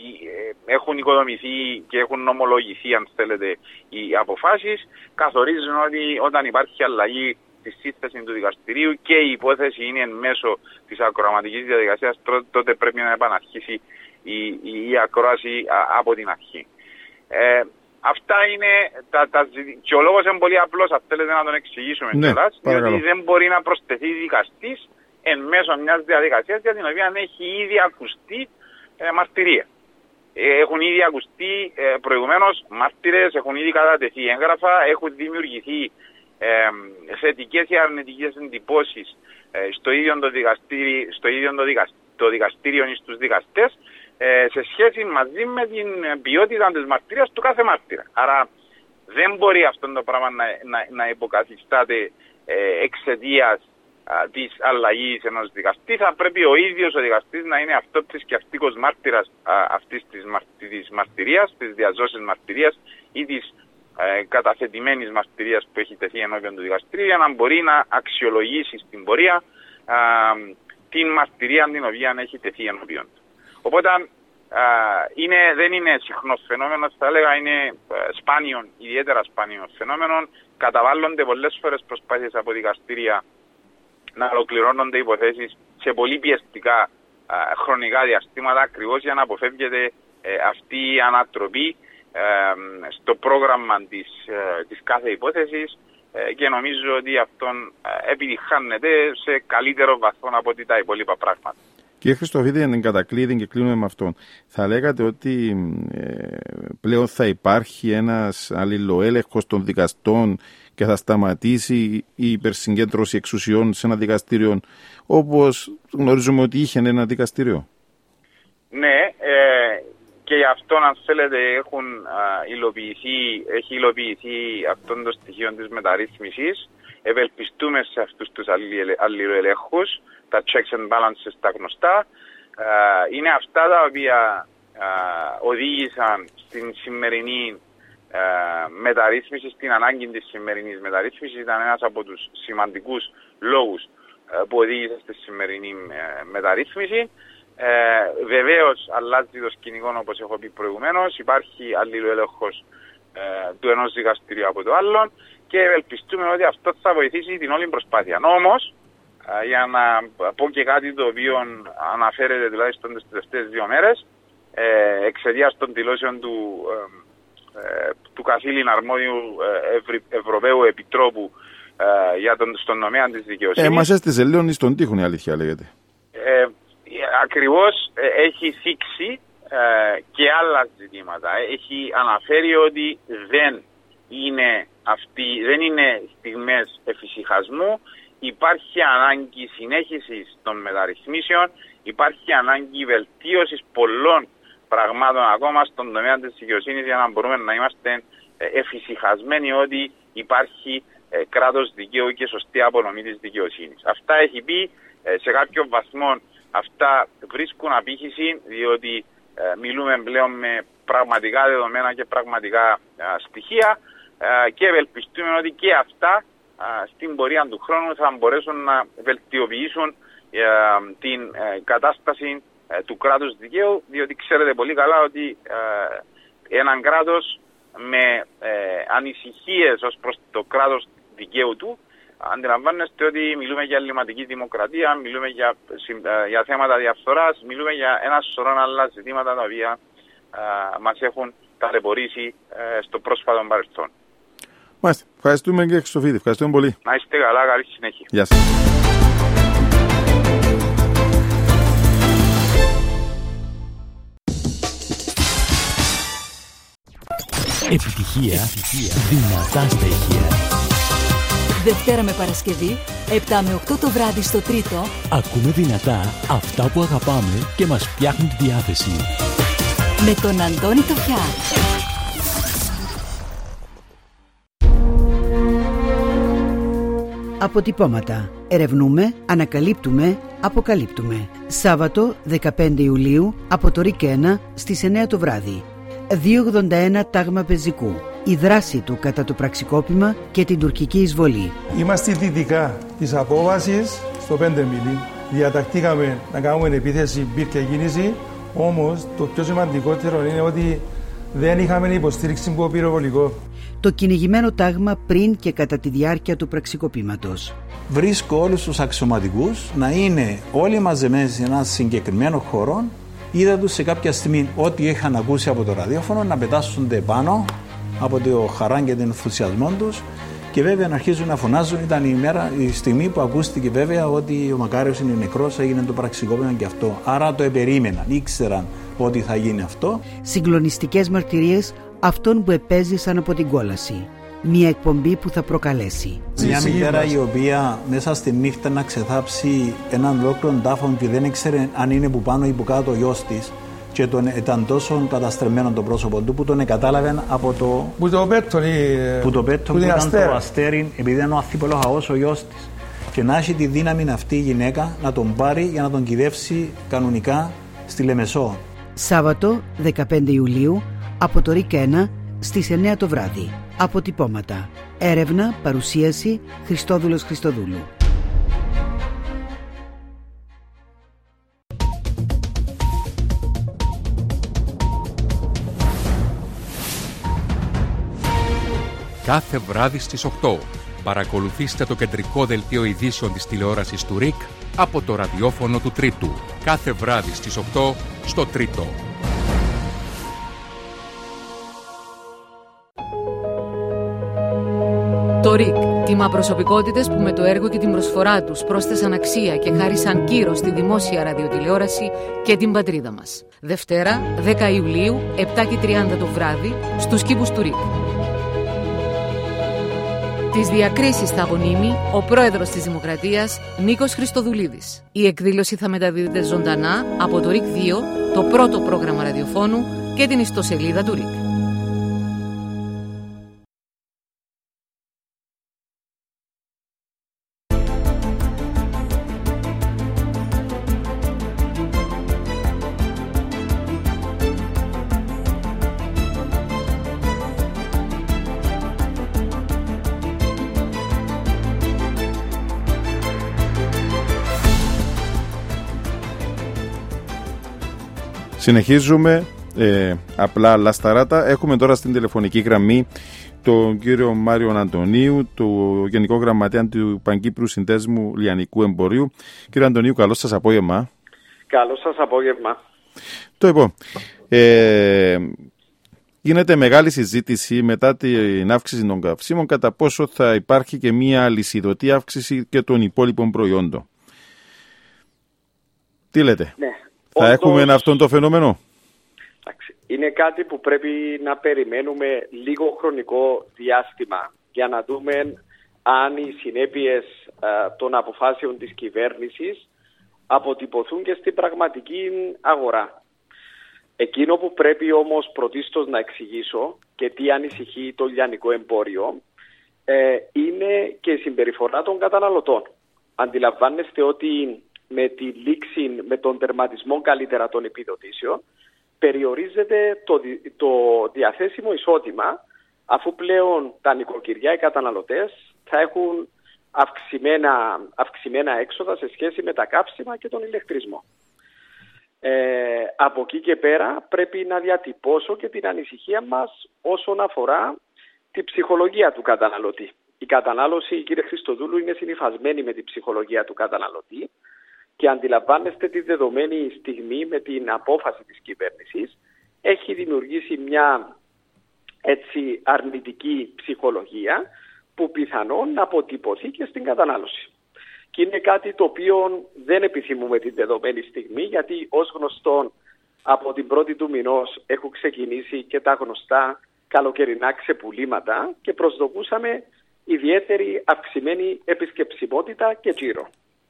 έχουν οικοδομηθεί και έχουν νομολογηθεί, αν θέλετε, οι αποφάσεις, καθορίζουν ότι όταν υπάρχει αλλαγή στη σύσταση του δικαστηρίου και η υπόθεση είναι εν μέσω της ακροαματικής διαδικασίας, τότε πρέπει να επαναρχίσει η, η, η ακρόαση α, από την αρχή. Ε, Αυτά είναι τα, τα και ο λόγος είναι πολύ απλός, αν θέλετε να τον εξηγήσουμε ναι, κιόλας, διότι δεν μπορεί να προσθεθεί δικαστής εν μέσω μιας διαδικασίας για την οποία έχει ήδη ακουστεί ε, μαρτυρία. Ε, έχουν ήδη ακουστεί ε, προηγουμένως μάρτυρες, έχουν ήδη κατατεθεί έγγραφα, έχουν δημιουργηθεί ε, θετικές ή αρνητικές εντυπώσεις ε, στο ίδιο το δικαστήριο, στο ίδιο το δικαστήριο, το δικαστήριο ή στους δικαστές, σε σχέση μαζί με την ποιότητα της μαρτυρίας του κάθε μάρτυρα. Άρα δεν μπορεί αυτό το πράγμα να, να, να υποκαθιστάται ε, εξαιτίας α, της αλλαγής ενός δικαστή. Θα πρέπει ο ίδιος ο δικαστής να είναι αυτόπτης και αυτίκος μάρτυρας α, αυτής της, μαρ, της μαρτυρίας, της διαζώσης μαρτυρίας ή της ε, καταθετημένης μαρτυρίας που έχει τεθεί ενώπιον του δικαστηρίου, για να μπορεί να αξιολογήσει στην πορεία α, την μαρτυρία την οποία έχει τεθεί ενώπιον του. Οπότε α, είναι, δεν είναι συχνό φαινόμενο, θα έλεγα είναι σπάνιο, ιδιαίτερα σπάνιο φαινόμενο. Καταβάλλονται πολλές φορές προσπάθειες από δικαστήρια να ολοκληρώνονται υποθέσεις σε πολύ πιεστικά α, χρονικά διαστήματα, ακριβώς για να αποφεύγεται ε, αυτή η ανατροπή ε, στο πρόγραμμα της, ε, της κάθε υπόθεσης ε, και νομίζω ότι αυτόν ε, επιτυχάνεται σε καλύτερο βαθμό από ό,τι τα υπόλοιπα πράγματα. Κύριε Χριστοφίδη, εν κατακλείδη και κλείνουμε με αυτόν, θα λέγατε ότι ε, πλέον θα υπάρχει ένας αλληλοέλεγχος των δικαστών και θα σταματήσει η υπερσυγκέντρωση εξουσιών σε ένα δικαστήριο όπως γνωρίζουμε ότι είχε ένα δικαστήριο? Ναι, ε, και γι' αυτό, αν θέλετε, έχουν, α, υλοποιηθεί, έχει υλοποιηθεί αυτόν το στοιχείο της μεταρρύθμισης. Ευελπιστούμε σε αυτούς τους αλληλοελέγχους, τα checks and balances, τα γνωστά. Είναι αυτά τα οποία οδήγησαν στην σημερινή ε, μεταρρύθμισης, την ανάγκη της σημερινής μεταρρύθμισης, ήταν ένας από τους σημαντικούς λόγους ε, που οδήγησε στη σημερινή ε, μεταρρύθμιση. Ε, βεβαίως αλλάζει το σκηνικό, όπως έχω πει προηγουμένως, υπάρχει αλληλοέλεγχος ε, του ενός δικαστηρίου από το άλλον και ευελπιστούμε ότι αυτό θα βοηθήσει την όλη προσπάθεια. Όμως, ε, για να πω και κάτι το οποίο αναφέρεται τουλάχιστον τις τελευταίες δύο μέρες, ε, εξαιτίας των δηλώσεων του, ε, ε, του καθήλυν αρμόδιου ε, Ευρω, Ευρωπαίου Επιτρόπου ε, για τον, στον τομέα της δικαιοσύνης. Ε, μας έστησε λίγο στον τείχον, η αλήθεια λέγεται. Ε, Ακριβώς ε, έχει θίξει ε, και άλλα ζητήματα. Έχει αναφέρει ότι δεν είναι, αυτή, δεν είναι στιγμές εφησυχασμού. Υπάρχει ανάγκη συνέχισης των μεταρρυθμίσεων. Υπάρχει ανάγκη βελτίωσης πολλών πραγμάτων ακόμα στον τομέα της δικαιοσύνης για να μπορούμε να είμαστε εφησυχασμένοι ότι υπάρχει ε, κράτος δικαίου και σωστή απονομή της δικαιοσύνης. Αυτά έχει πει ε, σε κάποιο βαθμό. Αυτά βρίσκουν απήχηση, διότι ε, μιλούμε πλέον με πραγματικά δεδομένα και πραγματικά ε, στοιχεία ε, και ευελπιστούμε ότι και αυτά ε, στην πορεία του χρόνου θα μπορέσουν να βελτιοποιήσουν ε, την ε, κατάσταση ε, του κράτους δικαίου, διότι ξέρετε πολύ καλά ότι ε, έναν κράτος με ε, ανησυχίες ως προς το κράτος δικαίου του, αντιλαμβάνεστε ότι μιλούμε για ελληματική δημοκρατία, μιλούμε για, για θέματα διαφθοράς, μιλούμε για ένα σωρό άλλα ζητήματα τα οποία α, μας έχουν ταλαιπωρήσει στο πρόσφατο παρελθόν. Μάλιστα. Ευχαριστούμε κύριε Χρυστοφίδη. Ευχαριστούμε πολύ. Να είστε καλά, καλή συνέχεια. Γεια σας. Επιτυχία, Επιτυχία. Δυνατά στοιχεία. Δευτέρα με Παρασκευή, επτά με οκτώ το βράδυ στο Τρίτο. Ακούμε δυνατά αυτά που αγαπάμε και μας φτιάχνουν τη διάθεση. Με τον Αντώνη Τοφιά. Αποτυπώματα. Ερευνούμε, ανακαλύπτουμε, αποκαλύπτουμε. Σάββατο δεκαπέντε Ιουλίου από το ΡΙΚ ένα στις εννιά το βράδυ. διακόσια ογδόντα ένα τάγμα πεζικού. Η δράση του κατά το πραξικόπημα και την τουρκική εισβολή. Είμαστε δυτικά της απόβασης στο πέντε μίλι. Διατακτήκαμε να κάνουμε επίθεση, υπήρχε κίνηση. Όμως το πιο σημαντικότερο είναι ότι δεν είχαμε υποστήριξη από πυροβολικό. Το κυνηγημένο τάγμα πριν και κατά τη διάρκεια του πραξικοπήματος. Βρίσκω όλους τους αξιωματικούς να είναι όλοι μαζεμένοι σε ένα συγκεκριμένο χώρο. Είδα τους σε κάποια στιγμή ό,τι είχαν ακούσει από το ραδιόφωνο να πετάσσονται πάνω από το χαρά και τον ενθουσιασμό τους και βέβαια να αρχίζουν να φωνάζουν. Ήταν η, μέρα, η στιγμή που ακούστηκε βέβαια ότι ο Μακάριος είναι νεκρός, έγινε το πραξικόπημα και αυτό. Άρα το επερίμεναν, ήξεραν ότι θα γίνει αυτό. Συγκλονιστικές μαρτυρίες αυτών που επέζησαν από την κόλαση. Μια εκπομπή που θα προκαλέσει. Μια μητέρα η οποία μέσα στη νύχτα να ξεθάψει έναν ολόκληρο τάφο και δεν ήξερε αν είναι που πάνω ή που κάτω ο γιος της και τον, ήταν τόσο καταστρεμμένο το πρόσωπο του που τον κατάλαβε από το... Που το πέτω, που το πέτω που, που ήταν αστέρα. Το αστέρι, επειδή ήταν ο αθήπολοχαός ο γιος της. Και να έχει τη δύναμη αυτή η γυναίκα να τον πάρει για να τον κυδεύσει κανονικά στη Λεμεσό. Σάββατο δεκαπέντε Ιουλίου από το ΡΙΚ ένα στις εννιά το βράδυ. Αποτυπώματα. Έρευνα, παρουσίαση Χριστόδουλος Χριστοδούλου. Κάθε βράδυ στις οκτώ παρακολουθήστε το κεντρικό δελτίο ειδήσεων της τηλεόρασης του ΡΙΚ από το ραδιόφωνο του Τρίτου. Κάθε βράδυ στις οκτώ στο Τρίτο. Το ΡΙΚ, τιμά προσωπικότητες που με το έργο και την προσφορά τους πρόσθεσαν αξία και χάρισαν κύρος στη δημόσια ραδιοτηλεόραση και την πατρίδα μας. Δευτέρα, δέκα Ιουλίου, επτά και τριάντα το βράδυ, στους κήπους του ΡΙΚ. Τις διακρίσεις θα απονείμει ο πρόεδρος της Δημοκρατίας, Νίκος Χριστοδουλίδης. Η εκδήλωση θα μεταδίδεται ζωντανά από το ΡΙΚ δύο, το πρώτο πρόγραμμα ραδιοφώνου και την ιστοσελίδα του ΡΙΚ. Συνεχίζουμε ε, απλά λασταράτα. Έχουμε τώρα στην τηλεφωνική γραμμή τον κύριο Μάριο Αντωνίου, του Γενικό Γραμματέα του Παγκύπριου Συνδέσμου Λιανικού Εμπορίου. Κύριε Αντωνίου, καλό σας απόγευμα. Καλό σας απόγευμα. Το είπα. Ε, γίνεται μεγάλη συζήτηση μετά την αύξηση των καυσίμων κατά πόσο θα υπάρχει και μία αλυσιδωτή αύξηση και των υπόλοιπων προϊόντων. Τι λέτε, ναι, θα όντως, έχουμε αυτό το φαινόμενο? Είναι κάτι που πρέπει να περιμένουμε λίγο χρονικό διάστημα για να δούμε αν οι συνέπειες α, των αποφάσεων της κυβέρνησης αποτυπωθούν και στην πραγματική αγορά. Εκείνο που πρέπει όμως πρωτίστως να εξηγήσω και τι ανησυχεί το λιανικό εμπόριο ε, είναι και η συμπεριφορά των καταναλωτών. Αντιλαμβάνεστε ότι με τη λήξη, με τον τερματισμό καλύτερα των επιδοτήσεων, περιορίζεται το, το διαθέσιμο εισόδημα, αφού πλέον τα νοικοκυριά, οι καταναλωτές θα έχουν αυξημένα, αυξημένα έξοδα σε σχέση με τα καύσιμα και τον ηλεκτρισμό. Ε, από εκεί και πέρα πρέπει να διατυπώσω και την ανησυχία μας όσον αφορά τη ψυχολογία του καταναλωτή. Η κατανάλωση, κύριε Χριστοδούλου, είναι συνυφασμένη με την ψυχολογία του καταναλωτή και αντιλαμβάνεστε τη δεδομένη στιγμή με την απόφαση της κυβέρνησης έχει δημιουργήσει μια έτσι αρνητική ψυχολογία που πιθανόν να αποτυπωθεί και στην κατανάλωση. Και είναι κάτι το οποίο δεν επιθυμούμε την δεδομένη στιγμή, γιατί ως γνωστόν από την πρώτη του μηνός έχουν ξεκινήσει και τα γνωστά καλοκαιρινά ξεπουλήματα και προσδοκούσαμε ιδιαίτερη αυξημένη επισκεψιμότητα και τζίρο.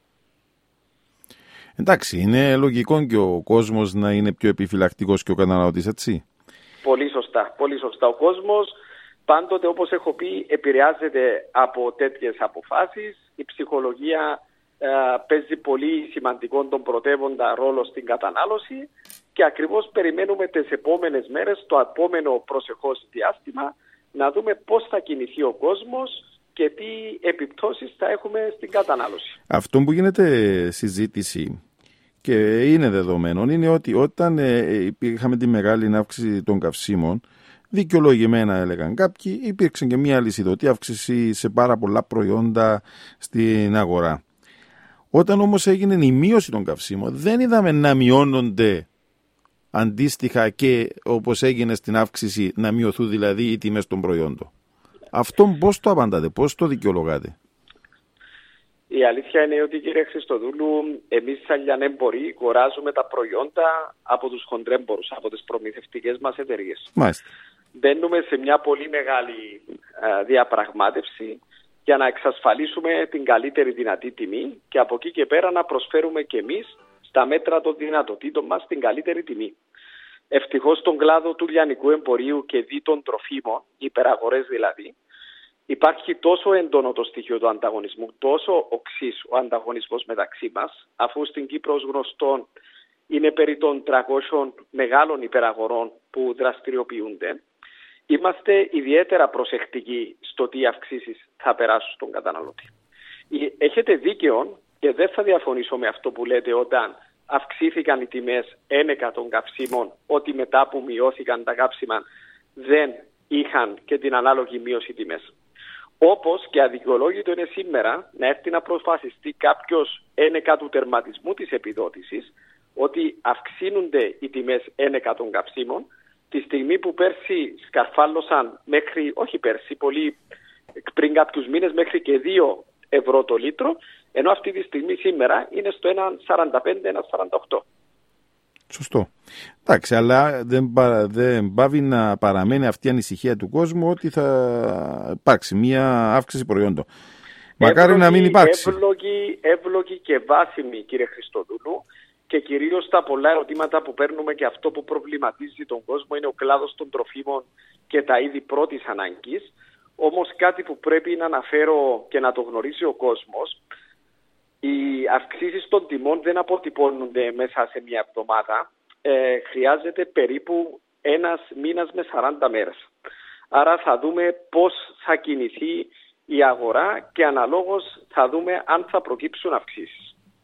Εντάξει, είναι λογικό και ο κόσμος να είναι πιο επιφυλακτικός και ο καταναλωτής, έτσι. Πολύ σωστά, πολύ σωστά. Ο κόσμος πάντοτε, όπως έχω πει, επηρεάζεται από τέτοιες αποφάσεις. Η ψυχολογία ε, παίζει πολύ σημαντικό τον πρωτεύοντα ρόλο στην κατανάλωση και ακριβώς περιμένουμε τις επόμενες μέρες, το επόμενο προσεχώς διάστημα, να δούμε πώς θα κινηθεί ο κόσμος και τι επιπτώσεις θα έχουμε στην κατανάλωση. Αυτό που γίνεται συζήτηση και είναι δεδομένο είναι ότι όταν ε, είχαμε τη μεγάλη αύξηση των καυσίμων, δικαιολογημένα έλεγαν κάποιοι, υπήρξε και μια αλυσιδωτή αύξηση σε πάρα πολλά προϊόντα στην αγορά. Όταν όμως έγινε η μείωση των καυσίμων, δεν είδαμε να μειώνονται αντίστοιχα και όπως έγινε στην αύξηση να μειωθούν δηλαδή οι τιμές των προϊόντων. Αυτό πώς το απαντάτε, πώς το δικαιολογάτε? Η αλήθεια είναι ότι, κύριε Χριστοδούλου, εμείς σαν λιανέμποροι αγοράζουμε τα προϊόντα από τους χοντρέμπορους, από τις προμηθευτικές μας εταιρείες. Μάλιστα. Μπαίνουμε σε μια πολύ μεγάλη α, διαπραγμάτευση για να εξασφαλίσουμε την καλύτερη δυνατή τιμή και από εκεί και πέρα να προσφέρουμε και εμείς στα μέτρα των δυνατοτήτων μας την καλύτερη τιμή. Ευτυχώς στον κλάδο του λιανικού εμπορίου και δι των τροφίμων, υπεραγορές δηλαδή, υπάρχει τόσο έντονο το στοιχείο του ανταγωνισμού, τόσο οξύς ο ανταγωνισμός μεταξύ μας, αφού στην Κύπρο ως γνωστόν είναι περί των τριακόσιων μεγάλων υπεραγορών που δραστηριοποιούνται. Είμαστε ιδιαίτερα προσεκτικοί στο τι αυξήσεις θα περάσουν στον καταναλωτή. Έχετε δίκαιο και δεν θα διαφωνήσω με αυτό που λέτε όταν αυξήθηκαν οι τιμές ένεκα των καυσίμων, ότι μετά που μειώθηκαν τα καύσιμα δεν είχαν και την ανάλογη μείωση τιμές. Όπως και αδικαιολόγητο είναι σήμερα να έρθει να προσφασιστεί κάποιος ένεκα του τερματισμού της επιδότησης, ότι αυξήνονται οι τιμές ένεκα των καυσίμων, τη στιγμή που πέρσι σκαρφάλωσαν μέχρι, όχι πέρσι, πολύ πριν κάποιους μήνες μέχρι και δύο ευρώ το λίτρο, ενώ αυτή τη στιγμή σήμερα είναι στο ένα σαράντα πέντε ένα σαράντα οκτώ. Σωστό. Εντάξει, αλλά δεν, πα, δεν πάβει να παραμένει αυτή η ανησυχία του κόσμου ότι θα υπάρξει μια αύξηση προϊόντων. Μακάρι εύλογη, να μην υπάρξει. Εύλογη, εύλογη και βάσιμη, κύριε Χριστοδούλου, και κυρίως τα πολλά ερωτήματα που παίρνουμε και αυτό που προβληματίζει τον κόσμο είναι ο κλάδος των τροφίμων και τα είδη πρώτης ανάγκης. Όμως κάτι που πρέπει να αναφέρω και να το γνωρίζει ο κόσμος, οι αυξήσεις των τιμών δεν αποτυπώνονται μέσα σε μια εβδομάδα. Ε, χρειάζεται περίπου ένας μήνας με σαράντα μέρες. Άρα θα δούμε πώς θα κινηθεί η αγορά και αναλόγως θα δούμε αν θα προκύψουν αυξήσεις.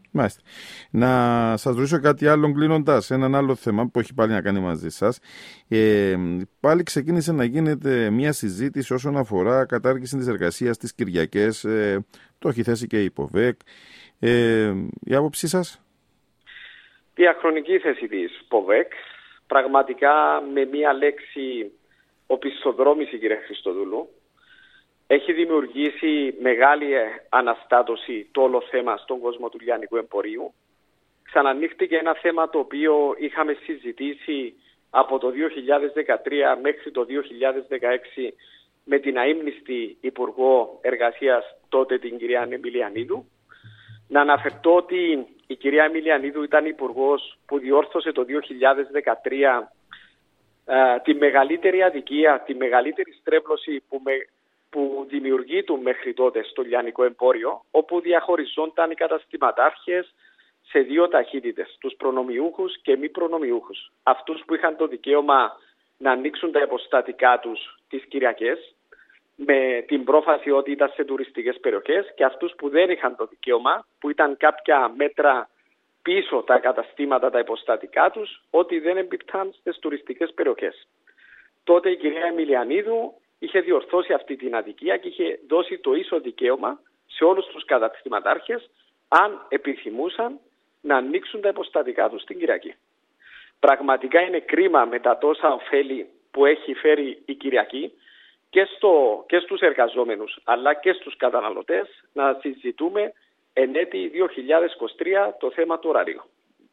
Μάλιστα. Να σας ρωτήσω κάτι άλλο κλείνοντας, έναν άλλο θέμα που έχει πάλι να κάνει μαζί σας. Ε, πάλι ξεκίνησε να γίνεται μια συζήτηση όσον αφορά κατάργηση της εργασίας τις Κυριακές. Ε, το έχει θέσει και η ΠΟΒΕΚ. Ε, η άποψή σας? Διαχρονική θέση της ΠΟΒΕΚ. Πραγματικά με μια λέξη οπισθοδρόμηση, κύριε Χριστοδούλου. Έχει δημιουργήσει μεγάλη αναστάτωση το όλο θέμα στον κόσμο του λιανικού εμπορίου. Ξανανοίχτηκε ένα θέμα το οποίο είχαμε συζητήσει από το δύο χιλιάδες δεκατρία μέχρι το δύο χιλιάδες δεκαέξι με την αείμνηστη Υπουργό Εργασίας τότε, την κυρία Εμιλιανίδου. Να αναφερθώ ότι η κυρία Εμιλιανίδου ήταν υπουργός που διόρθωσε το δύο χιλιάδες δεκατρία ε, τη μεγαλύτερη αδικία, τη μεγαλύτερη στρέβλωση που με που δημιουργείται μέχρι τότε στο λιανικό εμπόριο, όπου διαχωριζόνταν οι καταστηματάρχες σε δύο ταχύτητες, τους προνομιούχους και μη προνομιούχους. Αυτούς που είχαν το δικαίωμα να ανοίξουν τα υποστατικά τους τις Κυριακές, με την πρόφαση ότι ήταν σε τουριστικές περιοχές, και αυτούς που δεν είχαν το δικαίωμα, που ήταν κάποια μέτρα πίσω τα καταστήματα, τα υποστατικά τους, ότι δεν εμπιπτάν στις τουριστικές περιοχές. Τότε η κυρία Εμιλιανίδου είχε διορθώσει αυτή την αδικία και είχε δώσει το ίσο δικαίωμα σε όλους τους καταστηματάρχες, αν επιθυμούσαν, να ανοίξουν τα υποστατικά τους την Κυριακή. Πραγματικά είναι κρίμα με τα τόσα ωφέλη που έχει φέρει η Κυριακή και, στο, και στους εργαζόμενους αλλά και στους καταναλωτές να συζητούμε εν έτη δύο χιλιάδες είκοσι τρία το θέμα του ωραρίου.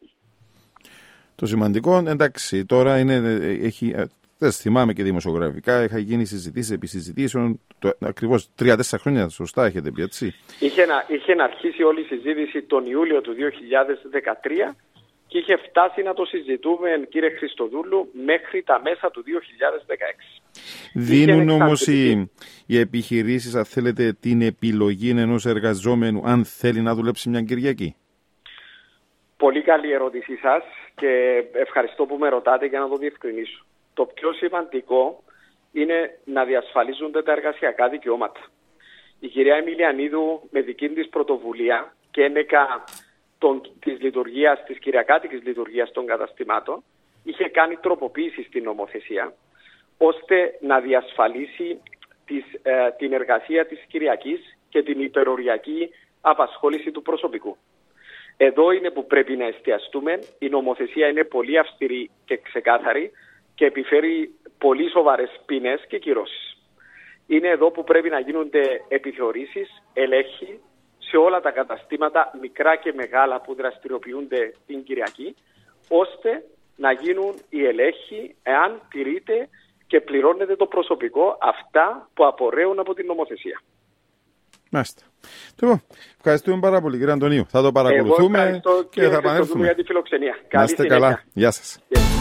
Το σημαντικό, εντάξει, τώρα είναι, έχει... Δεν θυμάμαι και δημοσιογραφικά, είχα γίνει συζητήσεις επί συζητήσεων, ακριβώς τρία τέσσερα χρόνια, σωστά έχετε πει, έτσι. Είχε να, είχε να αρχίσει όλη η συζήτηση τον Ιούλιο του δύο χιλιάδες δεκατρία και είχε φτάσει να το συζητούμε, κύριε Χριστοδούλου, μέχρι τα μέσα του δύο χιλιάδες δεκαέξι. Δίνουν όμως οι, οι επιχειρήσεις, αν θέλετε, την επιλογή ενός εργαζόμενου αν θέλει να δουλέψει μια Κυριακή? Πολύ καλή ερώτησή σας και ευχαριστώ που με ρωτάτε για να το διευκρινίσω. Το πιο σημαντικό είναι να διασφαλίζονται τα εργασιακά δικαιώματα. Η κυρία Εμιλιανίδου με δική της πρωτοβουλία και ένεκα των, της λειτουργίας, της κυριακάτικης λειτουργίας των καταστημάτων, είχε κάνει τροποποίηση στην νομοθεσία, ώστε να διασφαλίσει τις, ε, την εργασία της Κυριακής και την υπεροριακή απασχόληση του προσωπικού. Εδώ είναι που πρέπει να εστιαστούμε. Η νομοθεσία είναι πολύ αυστηρή και ξεκάθαρη και επιφέρει πολύ σοβαρές ποινές και κυρώσεις. Είναι εδώ που πρέπει να γίνονται επιθεωρήσεις, ελέγχοι σε όλα τα καταστήματα, μικρά και μεγάλα, που δραστηριοποιούνται την Κυριακή, ώστε να γίνουν οι ελέγχοι εάν τηρείται και πληρώνεται το προσωπικό αυτά που απορρέουν από την νομοθεσία. Μάλιστα. Λοιπόν, ευχαριστούμε πάρα πολύ, κύριε Αντωνίου. Θα το παρακολουθούμε και θα επανέλθουμε για τη φιλοξενία. Να είστε καλά. Γεια σας.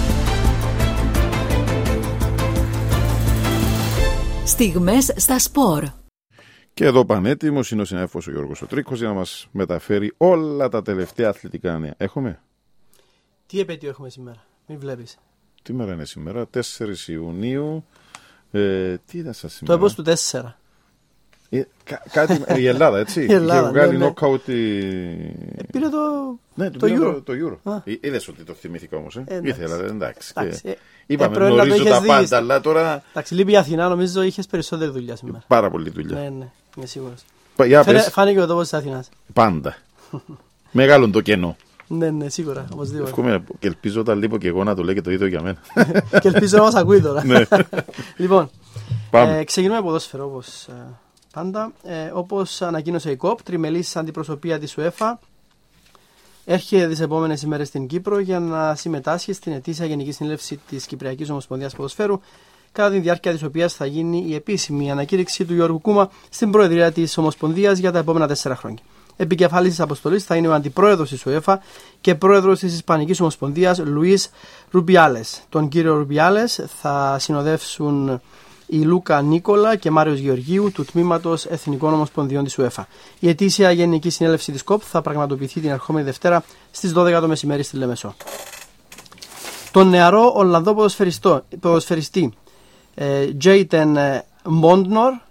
Στιγμές στα σπορ. Και εδώ πανέτοιμος είναι ο συνάδελφος ο Γιώργος ο Τρίκος για να μας μεταφέρει όλα τα τελευταία αθλητικά νέα. Έχουμε? Τι επέτειο έχουμε σήμερα? Μην βλέπεις. Τι μέρα είναι σήμερα? τέσσερις Ιουνίου. Ε, τι ήταν σας σήμερα? Το έπος του τέσσερα. Ε, κα, κάτι, η Ελλάδα, έτσι. Η Ελλάδα, είχε βγάλει ναι, ναι. knockout. Ε, πήρε το, ναι, το, το Euro. Το, το Euro. Ε, είδες ότι το θυμήθηκα όμως. Ε. Ε, Ήθελα, εντάξει. εντάξει. Και... Ε, είπαμε, ε, γνωρίζω τα δει, πάντα, αλλά τώρα. Εντάξει, λείπει η Αθηνά, νομίζω είχες περισσότερη δουλειά σήμερα. Πάρα πολύ δουλειά. Ναι, ναι, είμαι σίγουρος. Φαίνε, φάνηκε ο τόπος της Αθηνάς. Πάντα. Μεγάλον το κενό. Ναι, ναι, σίγουρα. Εύχομαι και ελπίζω όταν λείπω και εγώ να το λέει και το ίδιο για μένα. Και ελπίζω να μας ακούει τώρα. Λοιπόν, ε, ξεκινούμε από ποδόσφαιρο όπως ε, πάντα. Ε, όπως ανακοίνωσε η ΚΟΠ, τριμελής αντιπροσωπεία της UEFA έρχεται τις επόμενες ημέρες στην Κύπρο για να συμμετάσχει στην ετήσια Γενική Συνέλευση της Κυπριακής Ομοσπονδίας Ποδοσφαίρου, κατά τη διάρκεια της οποίας θα γίνει η επίσημη ανακήρυξη του Γιώργου Κούμα στην Προεδρία της Ομοσπονδίας για τα επόμενα τέσσερα χρόνια. Επικεφαλής της αποστολής θα είναι ο αντιπρόεδρος της UEFA και πρόεδρος της Ισπανικής Ομοσπονδίας Λουίς Ρουμπιάλες. Τον κύριο Ρουμπιάλες θα συνοδεύσουν η Λούκα Νίκολα και Μάριος Γεωργίου του Τμήματος Εθνικών Ομοσπονδιών της UEFA. Η ετήσια Γενική Συνέλευση της ΚΟΠ θα πραγματοποιηθεί την ερχόμενη Δευτέρα στις δώδεκα το μεσημέρι στη Λεμεσό. Τον νεαρό Ολλανδό ποδοσφαιριστή Τζέιτεν Μόντνορ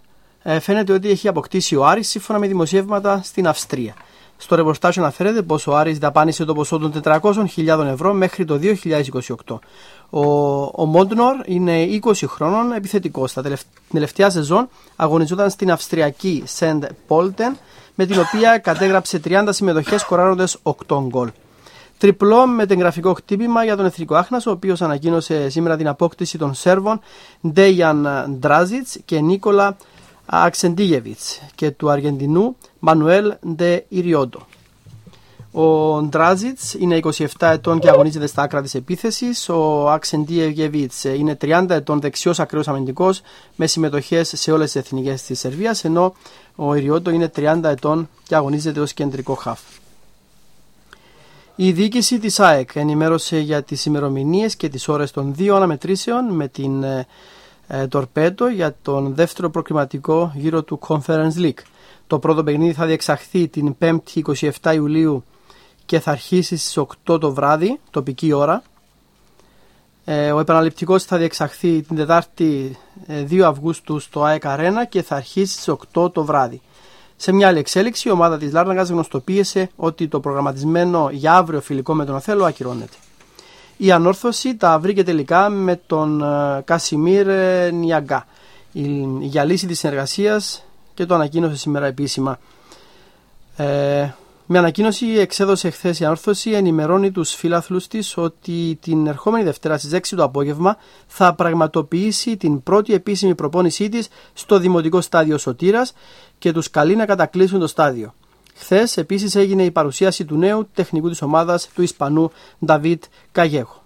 ε, φαίνεται ότι έχει αποκτήσει ο Άρης σύμφωνα με δημοσιεύματα στην Αυστρία. Στο ρεπορτάζ αναφέρεται πως ο Άρης δαπάνησε το ποσό των τετρακόσιες χιλιάδες ευρώ μέχρι το δύο χιλιάδες είκοσι οκτώ. Ο, ο Μόντνορ είναι είκοσι χρόνων, επιθετικός. Στα τελευταία, τελευταία σεζόν αγωνιζόταν στην Αυστριακή Σεντ Πόλτεν, με την οποία κατέγραψε τριάντα συμμετοχές σκοράροντας οκτώ γκολ. Τριπλό με τεγγραφικό χτύπημα για τον Εθνικό Άχνας, ο οποίος ανακοίνωσε σήμερα την απόκτηση των Σέρβων Ντέιαν Ντράζιτς και Νίκολα Αξεντίγεβιτς και του Αργεντινού Μανουέλ Ντε Ιριόντο. Ο Ντράζιτς είναι είκοσι επτά ετών και αγωνίζεται στα άκρα της επίθεσης. Ο Αξεντίγεβιτς είναι τριάντα ετών, δεξιός ακραίος αμυντικός με συμμετοχές σε όλες τις εθνικές της Σερβίας, ενώ ο Ιριόντο είναι τριάντα ετών και αγωνίζεται ως κεντρικό χαφ. Η διοίκηση της ΑΕΚ ενημέρωσε για τις ημερομηνίες και τις ώρες των δύο αναμετρήσεων με την ε, ε, Τορπέτο για τον δεύτερο προκριματικό γύρο του Conference League. Το πρώτο παιχνίδι θα διεξαχθεί την πέμπτη εικοστή εβδόμη Ιουλίου και θα αρχίσει στις οκτώ το βράδυ, τοπική ώρα. Ε, ο επαναληπτικός θα διεξαχθεί την Τετάρτη ε, δύο Αυγούστου στο ΑΕΚ Αρένα και θα αρχίσει στις οκτώ το βράδυ. Σε μια άλλη εξέλιξη, η ομάδα της Λάρνακας γνωστοποίησε ότι το προγραμματισμένο για αύριο φιλικό με τον Οθέλο ακυρώνεται. Η ανόρθωση τα βρήκε τελικά με τον uh, Κασιμίρ uh, Νιαγκά για λύση της συνεργασίας και το ανακοίνωσε σήμερα επίσημα. Ε, με ανακοίνωση εξέδωσε χθες η ανόρθωση, ενημερώνει τους φίλαθλους της ότι την ερχόμενη Δευτέρα στις έξι το απόγευμα θα πραγματοποιήσει την πρώτη επίσημη προπόνησή της στο Δημοτικό Στάδιο Σωτήρας και τους καλεί να κατακλείσουν το στάδιο. Χθες επίσης έγινε η παρουσίαση του νέου τεχνικού της ομάδας, του Ισπανού Νταβίτ Καγέχο.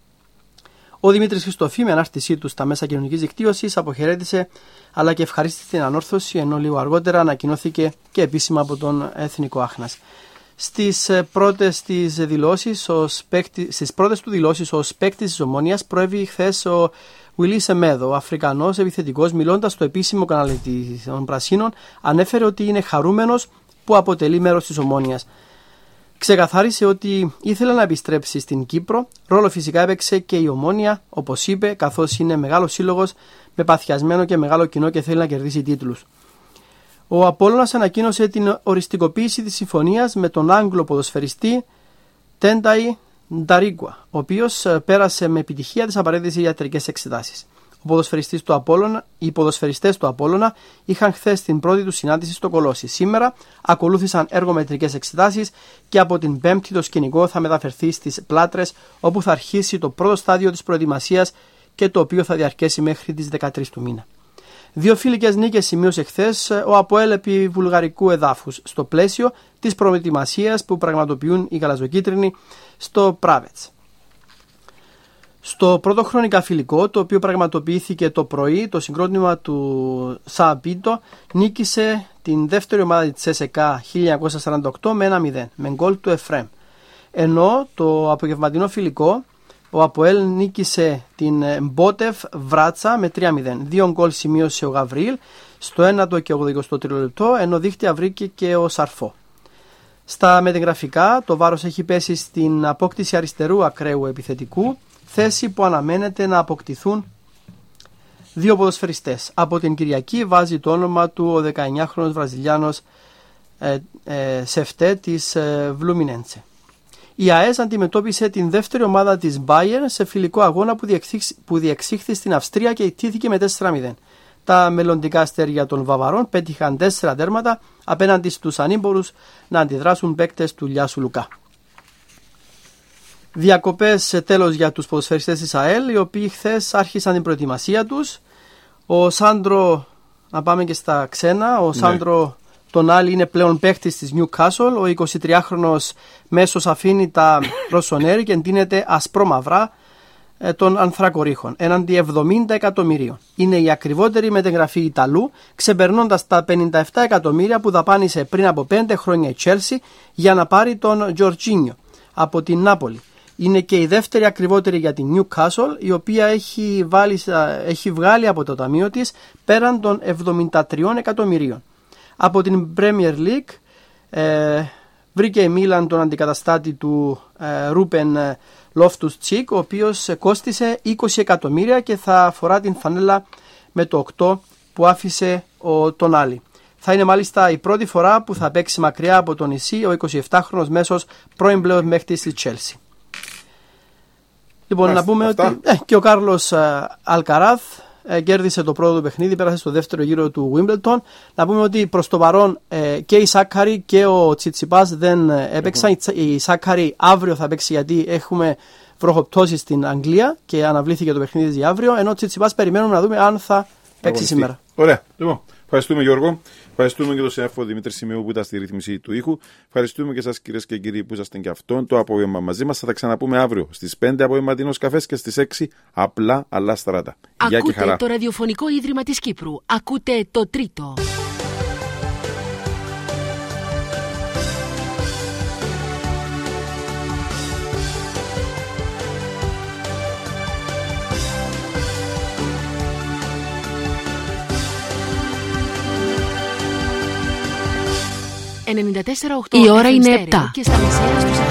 Ο Δημήτρης Χριστοφή, με ανάρτησή του στα μέσα κοινωνικής δικτύωσης, αποχαιρέτησε αλλά και ευχαρίστησε την ανόρθωση, ενώ λίγο αργότερα ανακοινώθηκε και επίσημα από τον Εθνικό Άχνας. Στις πρώτες, της δηλώσεις, ως παίκτη, στις πρώτες του δηλώσεις ως παίκτης της Ομόνιας προέβη χθες ο Willy Semedo, ο Αφρικανός επιθετικός, μιλώντας στο επίσημο κανάλι των Πρασίνων, ανέφερε ότι είναι χαρούμενος που αποτελεί μέρος της Ομόνιας. Ξεκαθάρισε ότι ήθελε να επιστρέψει στην Κύπρο, ρόλο φυσικά έπαιξε και η Ομόνια, όπως είπε, καθώς είναι μεγάλος σύλλογος με παθιασμένο και μεγάλο κοινό και θέλει να κερδίσει τίτλους. Ο Απόλλωνας ανακοίνωσε την οριστικοποίηση της συμφωνίας με τον Άγγλο ποδοσφαιριστή Τένταϊ Νταρίγκουα, ο οποίος πέρασε με επιτυχία τις απαραίτητες ιατρικές εξετάσεις. Ο ποδοσφαιριστής του Απόλλωνα, οι ποδοσφαιριστές του Απόλλωνα είχαν χθες την πρώτη του συνάντηση στο Κολόσι. Σήμερα ακολούθησαν εργομετρικές εξετάσεις και από την Πέμπτη το σκηνικό θα μεταφερθεί στις Πλάτρες, όπου θα αρχίσει το πρώτο στάδιο της προετοιμασίας και το οποίο θα διαρκέσει μέχρι τις δεκατρείς του μήνα. Δύο φιλικές νίκες σημείωσε χθες ο ΑΠΟΕΛ επί βουλγαρικού εδάφους στο πλαίσιο της προετοιμασίας που πραγματοποιούν οι γαλαζοκίτρινοι στο Πράβετς. Στο πρώτο χρονικά φιλικό, το οποίο πραγματοποιήθηκε το πρωί, το συγκρότημα του Σαμπίτο νίκησε την δεύτερη ομάδα της ΣΕΣΕΚΑ χίλια εννιακόσια σαράντα οκτώ με ένα μηδέν με γκολ του Εφρέμ. Ενώ το απογευματινό φιλικό, ο ΑΠΟΕΛ νίκησε την Μπότεφ Βράτσα με τρία μηδέν. Δύο γκολ σημείωσε ο Γαβρίλ στο ένατο και ογδοηκοστό τρίτο λεπτό, ενώ δίχτυα βρήκε και ο Σαρφό. Στα μετεγραφικά, το βάρος έχει πέσει στην απόκτηση αριστερού ακραίου επιθετικού, θέση που αναμένεται να αποκτηθούν δύο ποδοσφαιριστές. Από την Κυριακή βάζει το όνομα του ο δεκαεννιάχρονος Βραζιλιάνος ε, ε, Σεφτέ της ε, Βλουμινέντσε. Η ΑΕΣ αντιμετώπισε την δεύτερη ομάδα της Bayern σε φιλικό αγώνα που, διεξήχθη, που διεξήχθη στην Αυστρία και ιτήθηκε με τέσσερα μηδέν. Τα μελλοντικά αστέρια των Βαβαρών πέτυχαν τέσσερα τέρματα απέναντι στους ανήμπορους να αντιδράσουν παίκτες του Λιάσου Λουκά. Διακοπές τέλος για τους ποδοσφαιριστές της ΑΕΛ, οι οποίοι χθες άρχισαν την προετοιμασία τους. Ο Σάντρο, να πάμε και στα ξένα, ο ναι. Σάντρο Τονάλι είναι πλέον παίκτης της Newcastle. Ο εικοσιτριάχρονος μέσος αφήνει τα ροσονέρι και εντείνεται ασπρόμαυρα ε, των ανθρακορίχων έναντι εβδομήντα εκατομμυρίων. Είναι η ακριβότερη μετεγραφή Ιταλού, ξεπερνώντας τα πενήντα επτά εκατομμύρια που δαπάνησε πριν από πέντε χρόνια η Chelsea για να πάρει τον Τζορτζίνιο από την Νάπολη. Είναι και η δεύτερη ακριβότερη για την Newcastle, η οποία έχει, βάλει, έχει βγάλει από το ταμείο της πέραν των εβδομήντα τρία εκατομμυρίων. Από την Premier League ε, βρήκε η Μίλαν τον αντικαταστάτη του ε, Ρούπεν Λόφτους Τσίκ, ο οποίος κόστισε είκοσι εκατομμύρια και θα φορά την φανέλα με το οκτώ που άφησε ο Τονάλι. Θα είναι μάλιστα η πρώτη φορά που θα παίξει μακριά από το νησί ο εικοσιεπτάχρονος μέσος πρώην πλέον παίκτης της Chelsea. Λοιπόν, Μάλιστα, να πούμε αυτά. ότι ε, και ο Κάρλος ε, Αλκαράθ ε, κέρδισε το πρώτο του παιχνίδι, πέρασε στο δεύτερο γύρο του Wimbledon. Να πούμε ότι προς το παρόν ε, και η Σάκαρη και ο Τσιτσιπάς δεν ε, έπαιξαν. Mm-hmm. Η Σάκαρη αύριο θα παίξει γιατί έχουμε βροχοπτώσεις στην Αγγλία και αναβλήθηκε το παιχνίδι για αύριο. Ενώ ο Τσιτσιπάς περιμένουμε να δούμε αν θα παίξει σήμερα. Ωραία. Λοιπόν, ευχαριστούμε Γιώργο. Ευχαριστούμε και τον συνάδελφο Δημήτρη Σημείου που ήταν στη ρύθμιση του ήχου. Ευχαριστούμε και εσάς κυρίες και κύριοι που ήσασταν και αυτόν το απόγευμα μαζί μας. Θα τα ξαναπούμε αύριο στις πέντε απογευματινός καφές και στις έξι απλά αλλά στράτα. Γεια και χαρά. Ακούτε το Ραδιοφωνικό Ίδρυμα της Κύπρου. Ακούτε το Τρίτο. ενενήντα τέσσερα οκτώ. Η ώρα είναι επτά. Και στα μεσαία στους